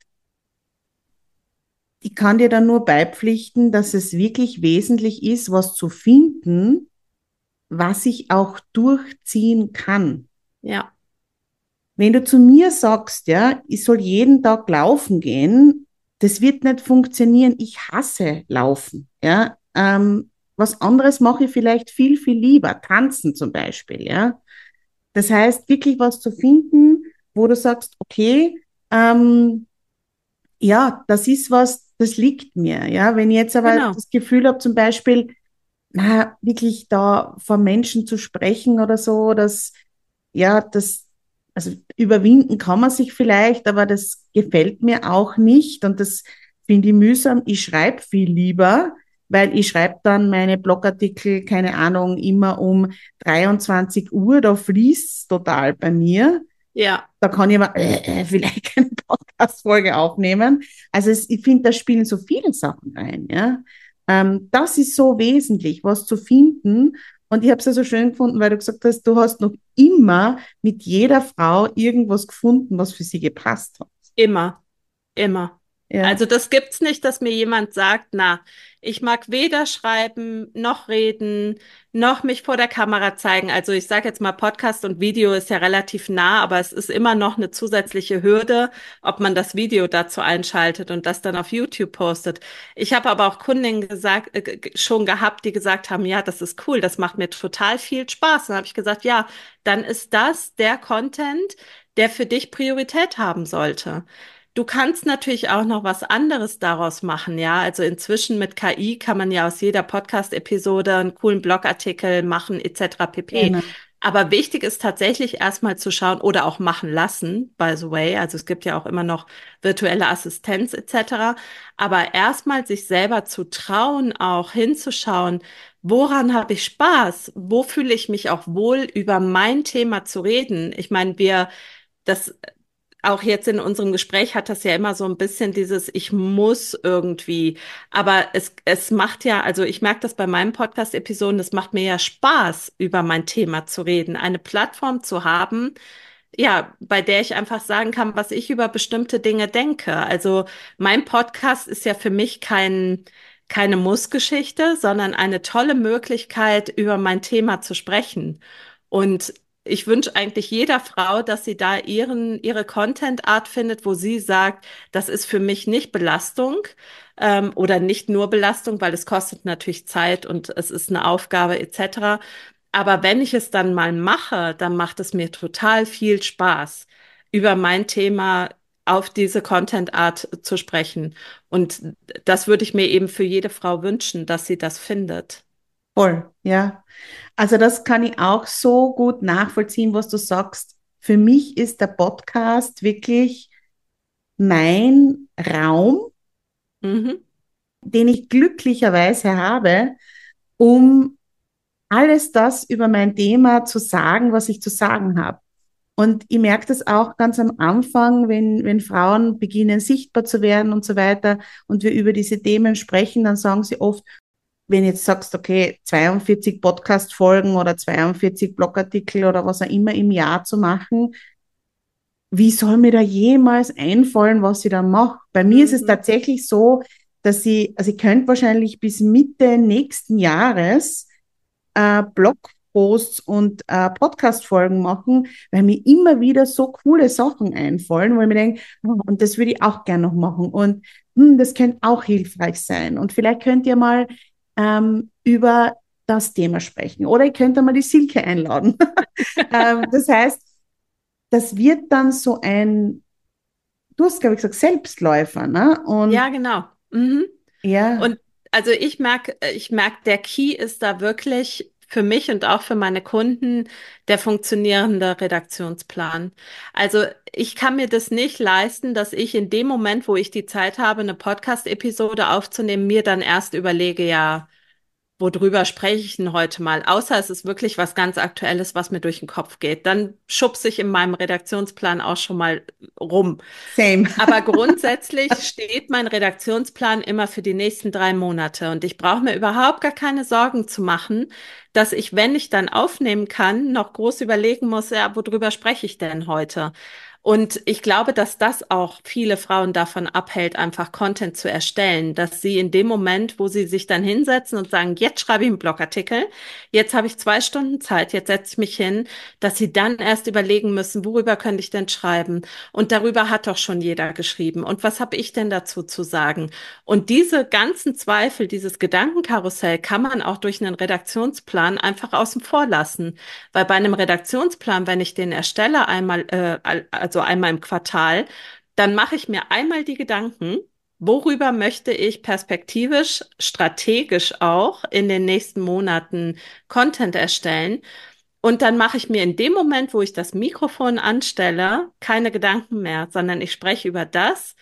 Ich kann dir dann nur beipflichten, dass es wirklich wesentlich ist, was zu finden, was ich auch durchziehen kann. Ja, Wenn du zu mir sagst, ja, ich soll jeden Tag laufen gehen, das wird nicht funktionieren. Ich hasse Laufen, ja. Ähm, was anderes mache ich vielleicht viel, viel lieber. Tanzen zum Beispiel, ja. Das heißt, wirklich was zu finden, wo du sagst, okay, ähm, ja, das ist was, das liegt mir, ja. Wenn ich jetzt aber genau. das Gefühl habe, zum Beispiel, na, wirklich da vor Menschen zu sprechen oder so, das, ja, das, also überwinden kann man sich vielleicht, aber das gefällt mir auch nicht und das finde ich mühsam. Ich schreibe viel lieber, weil ich schreibe dann meine Blogartikel, keine Ahnung, immer um dreiundzwanzig Uhr, da fließt total bei mir. Ja, Da kann ich aber äh, äh, vielleicht keinen Podcast Podcast-Folge aufnehmen. Also es, ich finde, da spielen so viele Sachen rein. Ja? Ähm, das ist so wesentlich, was zu finden. Und ich habe es ja so schön gefunden, weil du gesagt hast, du hast noch immer mit jeder Frau irgendwas gefunden, was für sie gepasst hat. Immer. Immer. Ja, Also das gibt's nicht, dass mir jemand sagt, na, ich mag weder schreiben, noch reden, noch mich vor der Kamera zeigen. Also ich sage jetzt mal, Podcast und Video ist ja relativ nah, aber es ist immer noch eine zusätzliche Hürde, ob man das Video dazu einschaltet und das dann auf YouTube postet. Ich habe aber auch Kundinnen gesagt, äh, g- schon gehabt, die gesagt haben, ja, das ist cool, das macht mir total viel Spaß. Dann habe ich gesagt, ja, dann ist das der Content, der für dich Priorität haben sollte. Du kannst natürlich auch noch was anderes daraus machen, ja. Also inzwischen mit K I kann man ja aus jeder Podcast-Episode einen coolen Blogartikel machen, et cetera pp. genau. Aber wichtig ist tatsächlich erstmal zu schauen oder auch machen lassen, by the way. Also es gibt ja auch immer noch virtuelle Assistenz et cetera. Aber erstmal sich selber zu trauen, auch hinzuschauen, woran habe ich Spaß? Wo fühle ich mich auch wohl, über mein Thema zu reden? Ich meine, wir das auch jetzt in unserem Gespräch hat das ja immer so ein bisschen dieses, ich muss irgendwie. Aber es, es macht ja, also ich merke das bei meinen Podcast-Episoden, es macht mir ja Spaß, über mein Thema zu reden, eine Plattform zu haben, ja, bei der ich einfach sagen kann, was ich über bestimmte Dinge denke. Also mein Podcast ist ja für mich kein, keine Muss-Geschichte, sondern eine tolle Möglichkeit, über mein Thema zu sprechen. Und ich wünsche eigentlich jeder Frau, dass sie da ihren, ihre Content-Art findet, wo sie sagt, das ist für mich nicht Belastung, ähm, oder nicht nur Belastung, weil es kostet natürlich Zeit und es ist eine Aufgabe et cetera. Aber wenn ich es dann mal mache, dann macht es mir total viel Spaß, über mein Thema auf diese Content-Art zu sprechen. Und das würde ich mir eben für jede Frau wünschen, dass sie das findet. Voll, ja. Also das kann ich auch so gut nachvollziehen, was du sagst. Für mich ist der Podcast wirklich mein Raum, Mhm. den ich glücklicherweise habe, um alles das über mein Thema zu sagen, was ich zu sagen habe. Und ich merke das auch ganz am Anfang, wenn, wenn Frauen beginnen sichtbar zu werden und so weiter und wir über diese Themen sprechen, dann sagen sie oft, wenn du jetzt sagst, okay, zweiundvierzig Podcast-Folgen oder zweiundvierzig Blogartikel oder was auch immer im Jahr zu machen, wie soll mir da jemals einfallen, was ich da mache? Bei mir ist es Mhm. tatsächlich so, dass ich, also ich könnte wahrscheinlich bis Mitte nächsten Jahres äh, Blogposts und äh, Podcast-Folgen machen, weil mir immer wieder so coole Sachen einfallen, wo ich mir denke, oh, und das würde ich auch gerne noch machen und hm, das könnte auch hilfreich sein. Und vielleicht könnt ihr mal ähm, über das Thema sprechen oder ihr könnt mal die Silke einladen. ähm, das heißt, das wird dann so ein, du hast, glaube ich, gesagt, Selbstläufer, ne? Ja, Und genau. Mhm. ja, Und also ich merke, ich merke, der Key ist da wirklich für mich und auch für meine Kunden der funktionierende Redaktionsplan. Also ich kann mir das nicht leisten, dass ich in dem Moment, wo ich die Zeit habe, eine Podcast-Episode aufzunehmen, mir dann erst überlege, ja, worüber spreche ich denn heute mal? Außer es ist wirklich was ganz Aktuelles, was mir durch den Kopf geht. Dann schubse ich in meinem Redaktionsplan auch schon mal rum. same. Aber grundsätzlich steht mein Redaktionsplan immer für die nächsten drei Monate und ich brauche mir überhaupt gar keine Sorgen zu machen, dass ich, wenn ich dann aufnehmen kann, noch groß überlegen muss, ja, worüber spreche ich denn heute? Und ich glaube, dass das auch viele Frauen davon abhält, einfach Content zu erstellen, dass sie in dem Moment, wo sie sich dann hinsetzen und sagen, jetzt schreibe ich einen Blogartikel, jetzt habe ich zwei Stunden Zeit, jetzt setze ich mich hin, dass sie dann erst überlegen müssen, worüber könnte ich denn schreiben? Und darüber hat doch schon jeder geschrieben. Und was habe ich denn dazu zu sagen? Und diese ganzen Zweifel, dieses Gedankenkarussell kann man auch durch einen Redaktionsplan einfach außen vor lassen. Weil bei einem Redaktionsplan, wenn ich den erstelle, einmal, äh, al- also einmal im Quartal, dann mache ich mir einmal die Gedanken, worüber möchte ich perspektivisch, strategisch auch in den nächsten Monaten Content erstellen. Und dann mache ich mir in dem Moment, wo ich das Mikrofon anstelle, keine Gedanken mehr, sondern ich spreche über das,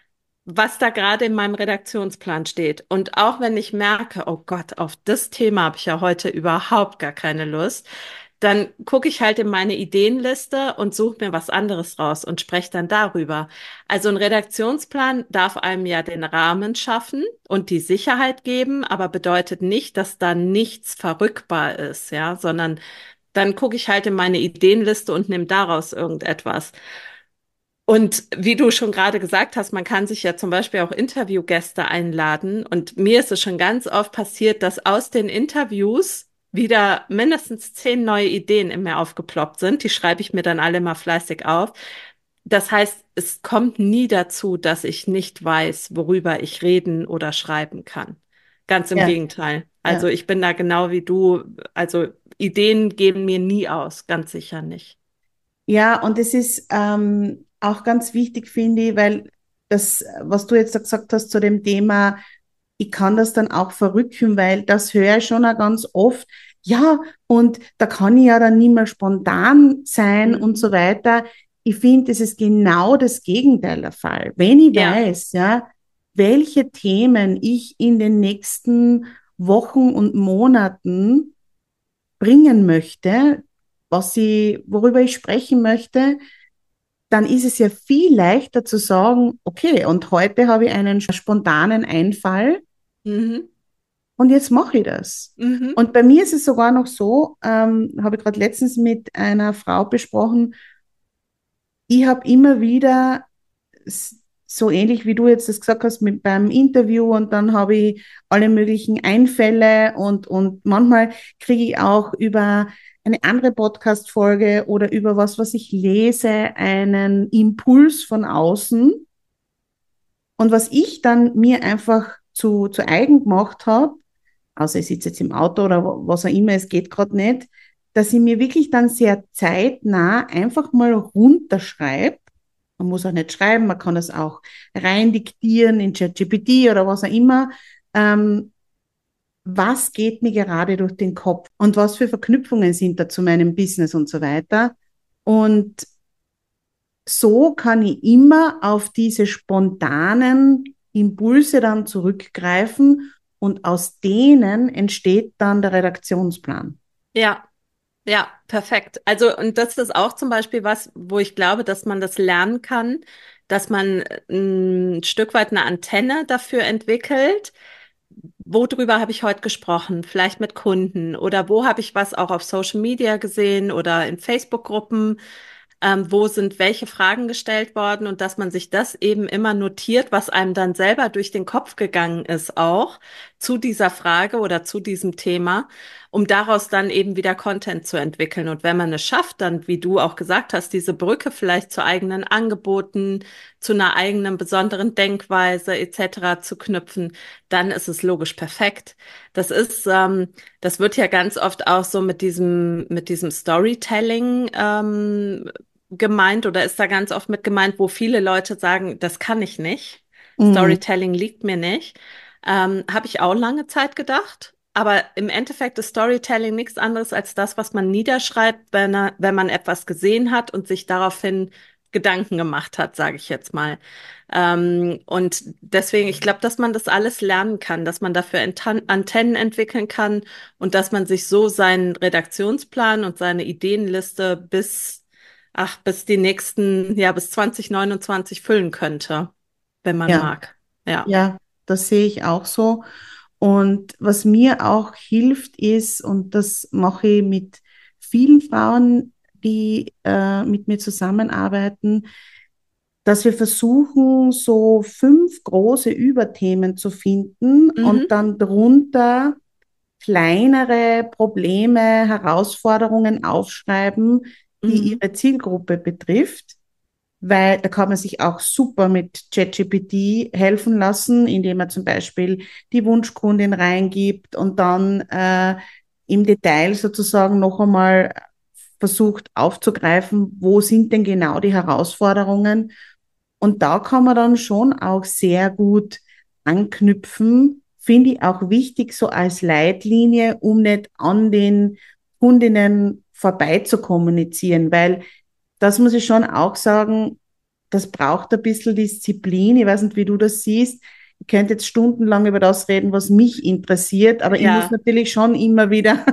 was da gerade in meinem Redaktionsplan steht. Und auch wenn ich merke, oh Gott, auf das Thema habe ich ja heute überhaupt gar keine Lust, dann gucke ich halt in meine Ideenliste und suche mir was anderes raus und spreche dann darüber. Also ein Redaktionsplan darf einem ja den Rahmen schaffen und die Sicherheit geben, aber bedeutet nicht, dass da nichts verrückbar ist, ja, sondern dann gucke ich halt in meine Ideenliste und nehme daraus irgendetwas. Und wie du schon gerade gesagt hast, man kann sich ja zum Beispiel auch Interviewgäste einladen. Und mir ist es schon ganz oft passiert, dass aus den Interviews wieder mindestens zehn neue Ideen in mir aufgeploppt sind. Die schreibe ich mir dann alle mal fleißig auf. Das heißt, es kommt nie dazu, dass ich nicht weiß, worüber ich reden oder schreiben kann. Ganz im Ja, Gegenteil. Also ja. ich bin da genau wie du. Also Ideen gehen mir nie aus, ganz sicher nicht. Ja, und es ist ähm, auch ganz wichtig, finde ich, weil das, was du jetzt da gesagt hast zu dem Thema, ich kann das dann auch verrücken, weil das höre ich schon auch ganz oft. Ja, und da kann ich ja dann nicht mehr spontan sein und Mhm. so weiter. Ich finde, es ist genau das Gegenteil der Fall. Wenn ich Ja. weiß, ja, welche Themen ich in den nächsten Wochen und Monaten bringen möchte, was ich, worüber ich sprechen möchte, dann ist es ja viel leichter zu sagen, okay, und heute habe ich einen spontanen Einfall Mhm. und jetzt mache ich das. Mhm. Und bei mir ist es sogar noch so, ähm, habe ich gerade letztens mit einer Frau besprochen, ich habe immer wieder s- so ähnlich wie du jetzt das gesagt hast mit beim Interview und dann habe ich alle möglichen Einfälle und, und manchmal kriege ich auch über eine andere Podcast-Folge oder über was, was ich lese, einen Impuls von außen. Und was ich dann mir einfach zu, zu eigen gemacht habe, außer ich sitze jetzt im Auto oder was auch immer, es geht gerade nicht, dass ich mir wirklich dann sehr zeitnah einfach mal runterschreibe. Man muss auch nicht schreiben, man kann das auch rein diktieren in ChatGPT oder was auch immer. Ähm, was geht mir gerade durch den Kopf und was für Verknüpfungen sind da zu meinem Business und so weiter. Und so kann ich immer auf diese spontanen Impulse dann zurückgreifen und aus denen entsteht dann der Redaktionsplan. Ja, ja, perfekt. Also, und das ist auch zum Beispiel was, wo ich glaube, dass man das lernen kann, dass man äh, ein Stück weit eine Antenne dafür entwickelt. Worüber habe ich heute gesprochen? Vielleicht mit Kunden oder wo habe ich was auch auf Social Media gesehen oder in Facebook-Gruppen? Ähm, wo sind welche Fragen gestellt worden und dass man sich das eben immer notiert, was einem dann selber durch den Kopf gegangen ist, auch zu dieser Frage oder zu diesem Thema, um daraus dann eben wieder Content zu entwickeln. Und wenn man es schafft, dann, wie du auch gesagt hast, diese Brücke vielleicht zu eigenen Angeboten, zu einer eigenen besonderen Denkweise et cetera zu knüpfen, dann ist es logisch perfekt. Das ist, ähm, das wird ja ganz oft auch so mit diesem, mit diesem Storytelling ähm, gemeint oder ist da ganz oft mit gemeint, wo viele Leute sagen, das kann ich nicht. Mhm. Storytelling liegt mir nicht. Ähm, habe ich auch lange Zeit gedacht. Aber im Endeffekt ist Storytelling nichts anderes als das, was man niederschreibt, wenn, er, wenn man etwas gesehen hat und sich daraufhin Gedanken gemacht hat, sage ich jetzt mal. Ähm, und deswegen, ich glaube, dass man das alles lernen kann, dass man dafür Anten- Antennen entwickeln kann und dass man sich so seinen Redaktionsplan und seine Ideenliste bis, ach, bis die nächsten, ja, bis zwanzig neunundzwanzig füllen könnte, wenn man Ja, mag. Ja. ja, das sehe ich auch so. Und was mir auch hilft, ist, und das mache ich mit vielen Frauen, die äh, mit mir zusammenarbeiten, dass wir versuchen, so fünf große Überthemen zu finden und Mhm. dann drunter kleinere Probleme, Herausforderungen aufschreiben, die Mhm. ihre Zielgruppe betrifft, weil da kann man sich auch super mit ChatGPT helfen lassen, indem man zum Beispiel die Wunschkundin reingibt und dann äh, im Detail sozusagen noch einmal versucht aufzugreifen, wo sind denn genau die Herausforderungen. Und da kann man dann schon auch sehr gut anknüpfen, finde ich auch wichtig, so als Leitlinie, um nicht an den Kundinnen vorbei zu kommunizieren, weil das muss ich schon auch sagen, das braucht ein bisschen Disziplin. Ich weiß nicht, wie du das siehst. Ich könnte jetzt stundenlang über das reden, was mich interessiert, aber ich muss Ja. natürlich schon immer wieder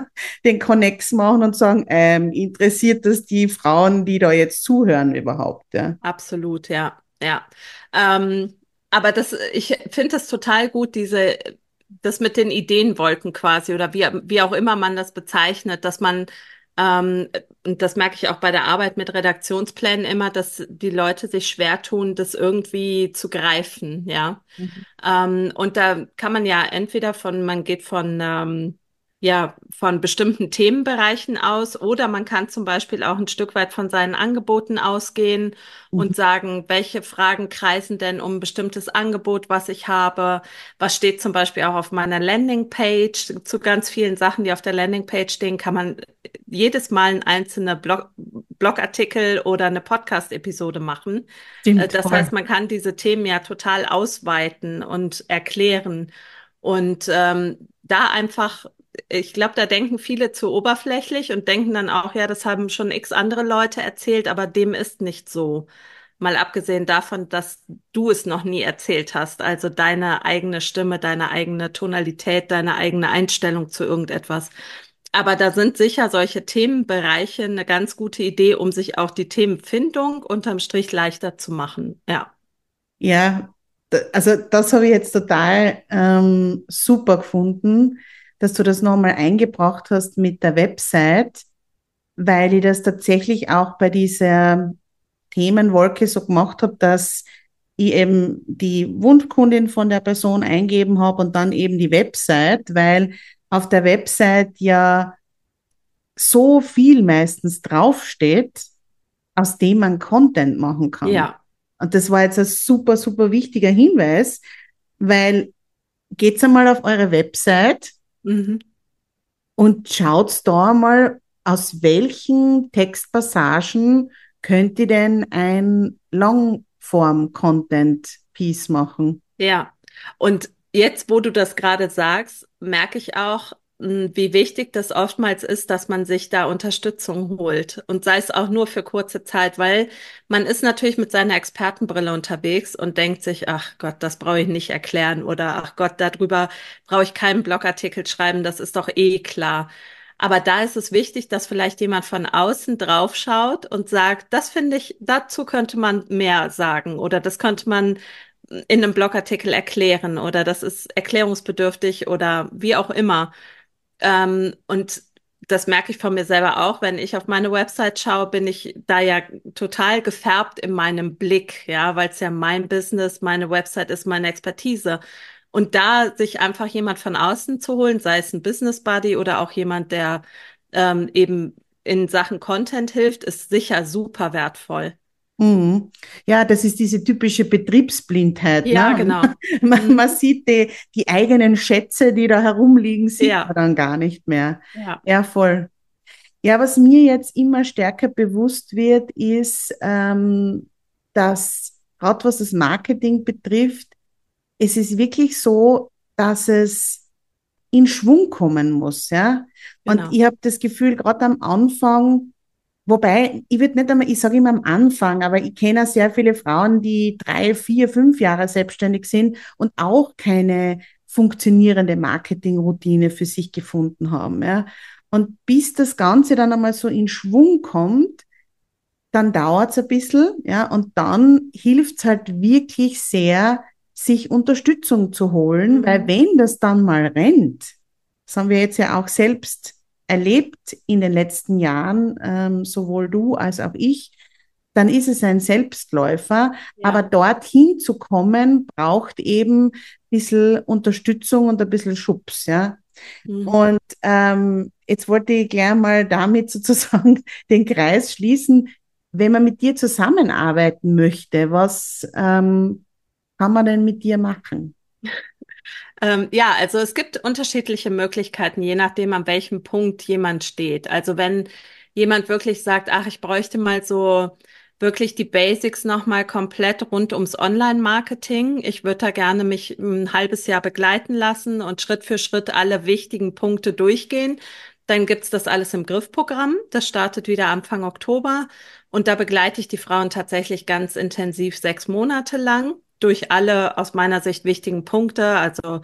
den Connex machen und sagen, ähm, interessiert das die Frauen, die da jetzt zuhören überhaupt? Ja? Absolut, ja, ja. Ähm, aber das, ich finde das total gut, diese, das mit den Ideenwolken quasi oder wie, wie auch immer man das bezeichnet, dass man, ähm, und das merke ich auch bei der Arbeit mit Redaktionsplänen immer, dass die Leute sich schwer tun, das irgendwie zu greifen, ja. Mhm. Ähm, und da kann man ja entweder von, man geht von, ähm, ja, von bestimmten Themenbereichen aus oder man kann zum Beispiel auch ein Stück weit von seinen Angeboten ausgehen Mhm. und sagen, welche Fragen kreisen denn um ein bestimmtes Angebot, was ich habe? Was steht zum Beispiel auch auf meiner Landingpage? Zu ganz vielen Sachen, die auf der Landingpage stehen, kann man jedes Mal ein einzelner Blog, Blogartikel oder eine Podcast-Episode machen. Äh, Stimmt, Das heißt, voll. man kann diese Themen ja total ausweiten und erklären. Und ähm, da einfach, ich glaube, da denken viele zu oberflächlich und denken dann auch, ja, das haben schon x andere Leute erzählt, aber dem ist nicht so. Mal abgesehen davon, dass du es noch nie erzählt hast, also deine eigene Stimme, deine eigene Tonalität, deine eigene Einstellung zu irgendetwas. Aber da sind sicher solche Themenbereiche eine ganz gute Idee, um sich auch die Themenfindung unterm Strich leichter zu machen. Ja, Ja, da- also das habe ich jetzt total ähm, super gefunden, dass du das nochmal eingebracht hast mit der Website, weil ich das tatsächlich auch bei dieser Themenwolke so gemacht habe, dass ich eben die Wunschkundin von der Person eingeben habe und dann eben die Website, weil auf der Website ja so viel meistens draufsteht, aus dem man Content machen kann. ja, Und das war jetzt ein super, super wichtiger Hinweis, weil geht's einmal auf eure Website mhm. und schaut da mal, aus welchen Textpassagen könnt ihr denn ein Longform-Content-Piece machen? Ja. Und jetzt, wo du das gerade sagst, merke ich auch, mh, wie wichtig das oftmals ist, dass man sich da Unterstützung holt. Und sei es auch nur für kurze Zeit, weil man ist natürlich mit seiner Expertenbrille unterwegs und denkt sich, ach Gott, das brauche ich nicht erklären oder ach Gott, darüber brauche ich keinen Blogartikel schreiben, das ist doch eh klar. Aber da ist es wichtig, dass vielleicht jemand von außen drauf schaut und sagt, das finde ich, dazu könnte man mehr sagen oder das könnte man in einem Blogartikel erklären oder das ist erklärungsbedürftig oder wie auch immer. Ähm, und das merke ich von mir selber auch, wenn ich auf meine Website schaue, bin ich da ja total gefärbt in meinem Blick, ja, weil es ja mein Business, meine Website ist, meine Expertise. Und da sich einfach jemand von außen zu holen, sei es ein Business Buddy oder auch jemand, der ähm, eben in Sachen Content hilft, ist sicher super wertvoll. Mhm. Ja, das ist diese typische Betriebsblindheit, Ja, ne? genau. Man, man Mhm. sieht die, die eigenen Schätze, die da herumliegen, sieht man Ja, dann gar nicht mehr. ja, Ja, voll. Ja, was mir jetzt immer stärker bewusst wird, ist, ähm, dass gerade was das Marketing betrifft, es ist wirklich so, dass es in Schwung kommen muss, ja. Und genau. ich habe das Gefühl, gerade am Anfang, wobei, ich würde nicht einmal, ich sage immer am Anfang, aber ich kenne auch sehr viele Frauen, die drei, vier, fünf Jahre selbstständig sind und auch keine funktionierende Marketingroutine für sich gefunden haben, ja. Und bis das Ganze dann einmal so in Schwung kommt, dann dauert es ein bisschen, ja, und dann hilft es halt wirklich sehr, sich Unterstützung zu holen, weil Mhm. wenn das dann mal rennt, das haben wir jetzt ja auch selbst erlebt in den letzten Jahren, ähm, sowohl du als auch ich, dann ist es ein Selbstläufer. Aber Ja. dorthin zu kommen, braucht eben ein bisschen Unterstützung und ein bisschen Schubs, ja. Mhm. Und ähm, jetzt wollte ich gleich mal damit sozusagen den Kreis schließen. Wenn man mit dir zusammenarbeiten möchte, was ähm, kann man denn mit dir machen? Ähm, ja, also es gibt unterschiedliche Möglichkeiten, je nachdem, an welchem Punkt jemand steht. Also wenn jemand wirklich sagt, ach, ich bräuchte mal so wirklich die Basics nochmal komplett rund ums Online-Marketing. Ich würde da gerne mich ein halbes Jahr begleiten lassen und Schritt für Schritt alle wichtigen Punkte durchgehen. Dann gibt's das alles im Griffprogramm. Das startet wieder Anfang Oktober. Und da begleite ich die Frauen tatsächlich ganz intensiv sechs Monate lang durch alle aus meiner Sicht wichtigen Punkte. Also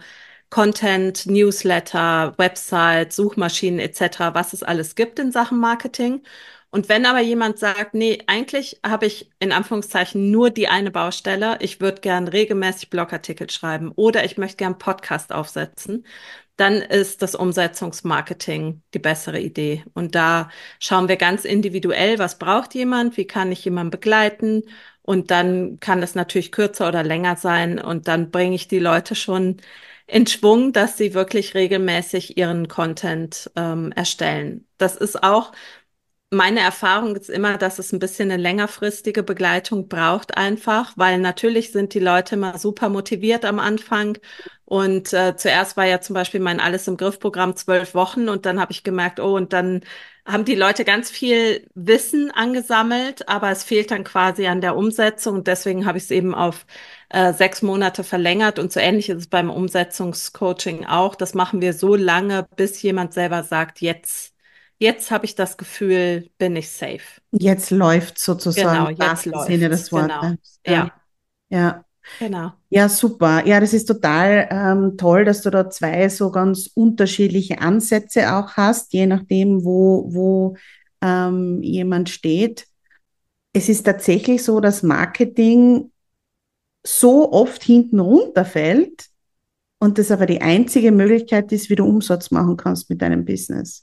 Content, Newsletter, Website, Suchmaschinen et cetera, was es alles gibt in Sachen Marketing. Und wenn aber jemand sagt, nee, eigentlich habe ich in Anführungszeichen nur die eine Baustelle, ich würde gern regelmäßig Blogartikel schreiben oder ich möchte gern Podcast aufsetzen, dann ist das Umsetzungsmarketing die bessere Idee. Und da schauen wir ganz individuell, was braucht jemand, wie kann ich jemanden begleiten. Und dann kann es natürlich kürzer oder länger sein. Und dann bringe ich die Leute schon in Schwung, dass sie wirklich regelmäßig ihren Content ähm, erstellen. Das ist auch meine Erfahrung ist immer, dass es ein bisschen eine längerfristige Begleitung braucht einfach, weil natürlich sind die Leute immer super motiviert am Anfang. Und äh, zuerst war ja zum Beispiel mein Alles im Griff-Programm zwölf Wochen und dann habe ich gemerkt, oh, und dann haben die Leute ganz viel Wissen angesammelt, aber es fehlt dann quasi an der Umsetzung. Und deswegen habe ich es eben auf äh, sechs Monate verlängert. Und so ähnlich ist es beim Umsetzungscoaching auch. Das machen wir so lange, bis jemand selber sagt, jetzt Jetzt habe ich das Gefühl, bin ich safe. Jetzt läuft sozusagen Genau, im jetzt wahrsten Sinne des läuft's. Genau. Wortes. Ja, Ja, ja. genau. Ja, super. Ja, das ist total ähm, toll, dass du da zwei so ganz unterschiedliche Ansätze auch hast, je nachdem, wo, wo ähm, jemand steht. Es ist tatsächlich so, dass Marketing so oft hinten runterfällt und das aber die einzige Möglichkeit ist, wie du Umsatz machen kannst mit deinem Business.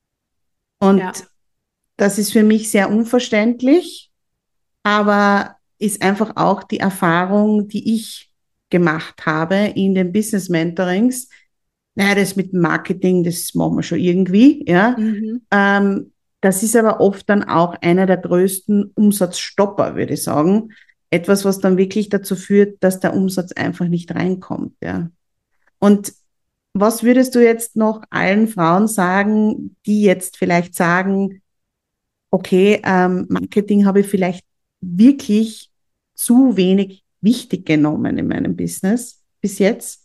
Und Ja. das ist für mich sehr unverständlich, aber ist einfach auch die Erfahrung, die ich gemacht habe in den Business Mentorings. Naja, das mit dem Marketing, das machen wir schon irgendwie, ja. Mhm. Ähm, das ist aber oft dann auch einer der größten Umsatzstopper, würde ich sagen. Etwas, was dann wirklich dazu führt, dass der Umsatz einfach nicht reinkommt, ja. Und was würdest du jetzt noch allen Frauen sagen, die jetzt vielleicht sagen, okay, ähm, Marketing habe ich vielleicht wirklich zu wenig wichtig genommen in meinem Business bis jetzt?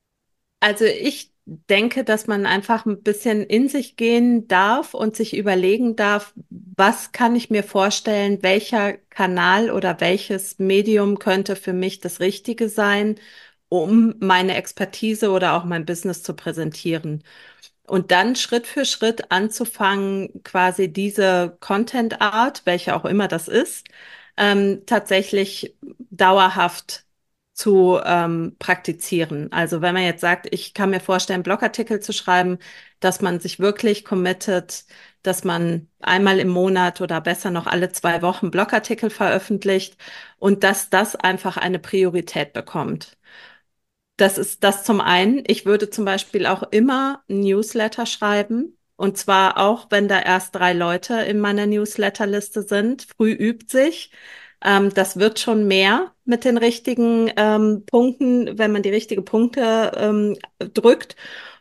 Also ich denke, dass man einfach ein bisschen in sich gehen darf und sich überlegen darf, was kann ich mir vorstellen, welcher Kanal oder welches Medium könnte für mich das Richtige sein, um meine Expertise oder auch mein Business zu präsentieren. Und dann Schritt für Schritt anzufangen, quasi diese Content Art, welche auch immer das ist, ähm, tatsächlich dauerhaft zu ähm, praktizieren. Also wenn man jetzt sagt, ich kann mir vorstellen, Blogartikel zu schreiben, dass man sich wirklich committet, dass man einmal im Monat oder besser noch alle zwei Wochen Blogartikel veröffentlicht und dass das einfach eine Priorität bekommt. Das ist das zum einen. Ich würde zum Beispiel auch immer ein Newsletter schreiben. Und zwar auch, wenn da erst drei Leute in meiner Newsletterliste sind. Früh übt sich. Ähm, das wird schon mehr mit den richtigen ähm, Punkten, wenn man die richtigen Punkte ähm, drückt.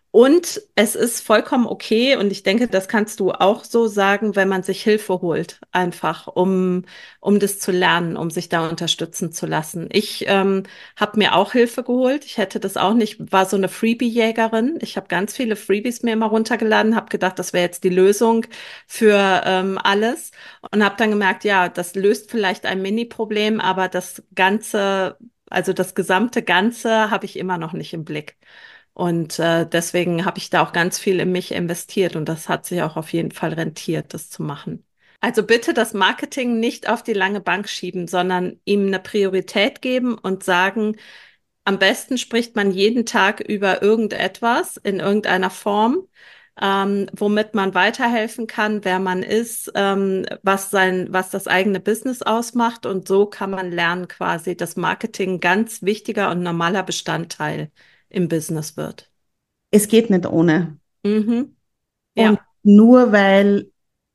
Und es ist vollkommen okay, und ich denke, das kannst du auch so sagen, wenn man sich Hilfe holt, einfach, um, um das zu lernen, um sich da unterstützen zu lassen. Ich ähm, habe mir auch Hilfe geholt. Ich hätte das auch nicht, war so eine Freebie-Jägerin. Ich habe ganz viele Freebies mir immer runtergeladen, habe gedacht, das wäre jetzt die Lösung für ähm, alles und habe dann gemerkt, ja, das löst vielleicht ein Mini-Problem, aber das Ganze, also das gesamte Ganze habe ich immer noch nicht im Blick. Und äh, deswegen habe ich da auch ganz viel in mich investiert und das hat sich auch auf jeden Fall rentiert, das zu machen. Also bitte das Marketing nicht auf die lange Bank schieben, sondern ihm eine Priorität geben und sagen, am besten spricht man jeden Tag über irgendetwas in irgendeiner Form, ähm, womit man weiterhelfen kann, wer man ist, ähm, was sein, was das eigene Business ausmacht. Und so kann man lernen, quasi, dass Marketing ein ganz wichtiger und normaler Bestandteil im Business wird. Es geht nicht ohne. Mhm. Und Ja, nur weil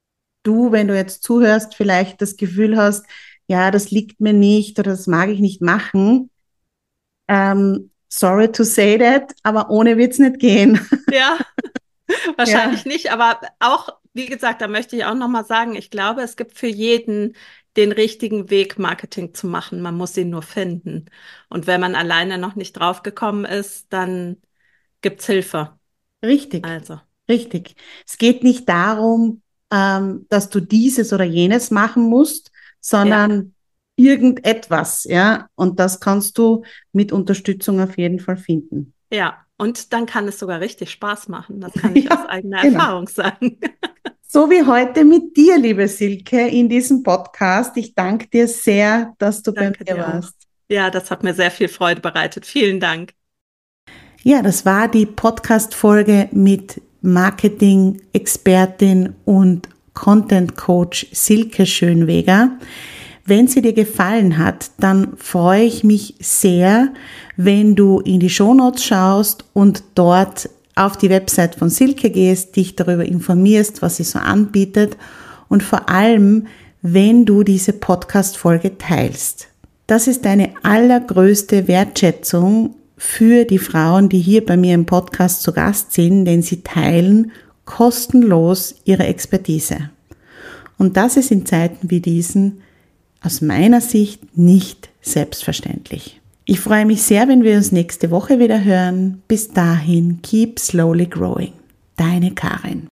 du, wenn du jetzt zuhörst, vielleicht das Gefühl hast, ja, das liegt mir nicht oder das mag ich nicht machen, ähm, sorry to say that, aber ohne wird's nicht gehen. ja, wahrscheinlich Ja, nicht. Aber auch, wie gesagt, da möchte ich auch noch mal sagen, ich glaube, es gibt für jeden den richtigen Weg, Marketing zu machen. Man muss ihn nur finden. Und wenn man alleine noch nicht drauf gekommen ist, dann gibt's Hilfe. richtig, Also, richtig. Es geht nicht darum, ähm, dass du dieses oder jenes machen musst, ja, sondern irgendetwas, ja. Und das kannst du mit Unterstützung auf jeden Fall finden. ja. Und dann kann es sogar richtig Spaß machen. Das kann ich Ja, aus eigener genau. Erfahrung sagen. So wie heute mit dir, liebe Silke, in diesem Podcast. Ich danke dir sehr, dass du bei Danke mir dir auch. warst. Ja, das hat mir sehr viel Freude bereitet. Vielen Dank. Ja, das war die Podcast-Folge mit Marketing-Expertin und Content-Coach Silke Schönweger. Wenn sie dir gefallen hat, dann freue ich mich sehr, wenn du in die Shownotes schaust und dort auf die Website von Silke gehst, dich darüber informierst, was sie so anbietet und vor allem, wenn du diese Podcast-Folge teilst. Das ist deine allergrößte Wertschätzung für die Frauen, die hier bei mir im Podcast zu Gast sind, denn sie teilen kostenlos ihre Expertise. Und das ist in Zeiten wie diesen aus meiner Sicht nicht selbstverständlich. Ich freue mich sehr, wenn wir uns nächste Woche wieder hören. Bis dahin, keep slowly growing. Deine Karin.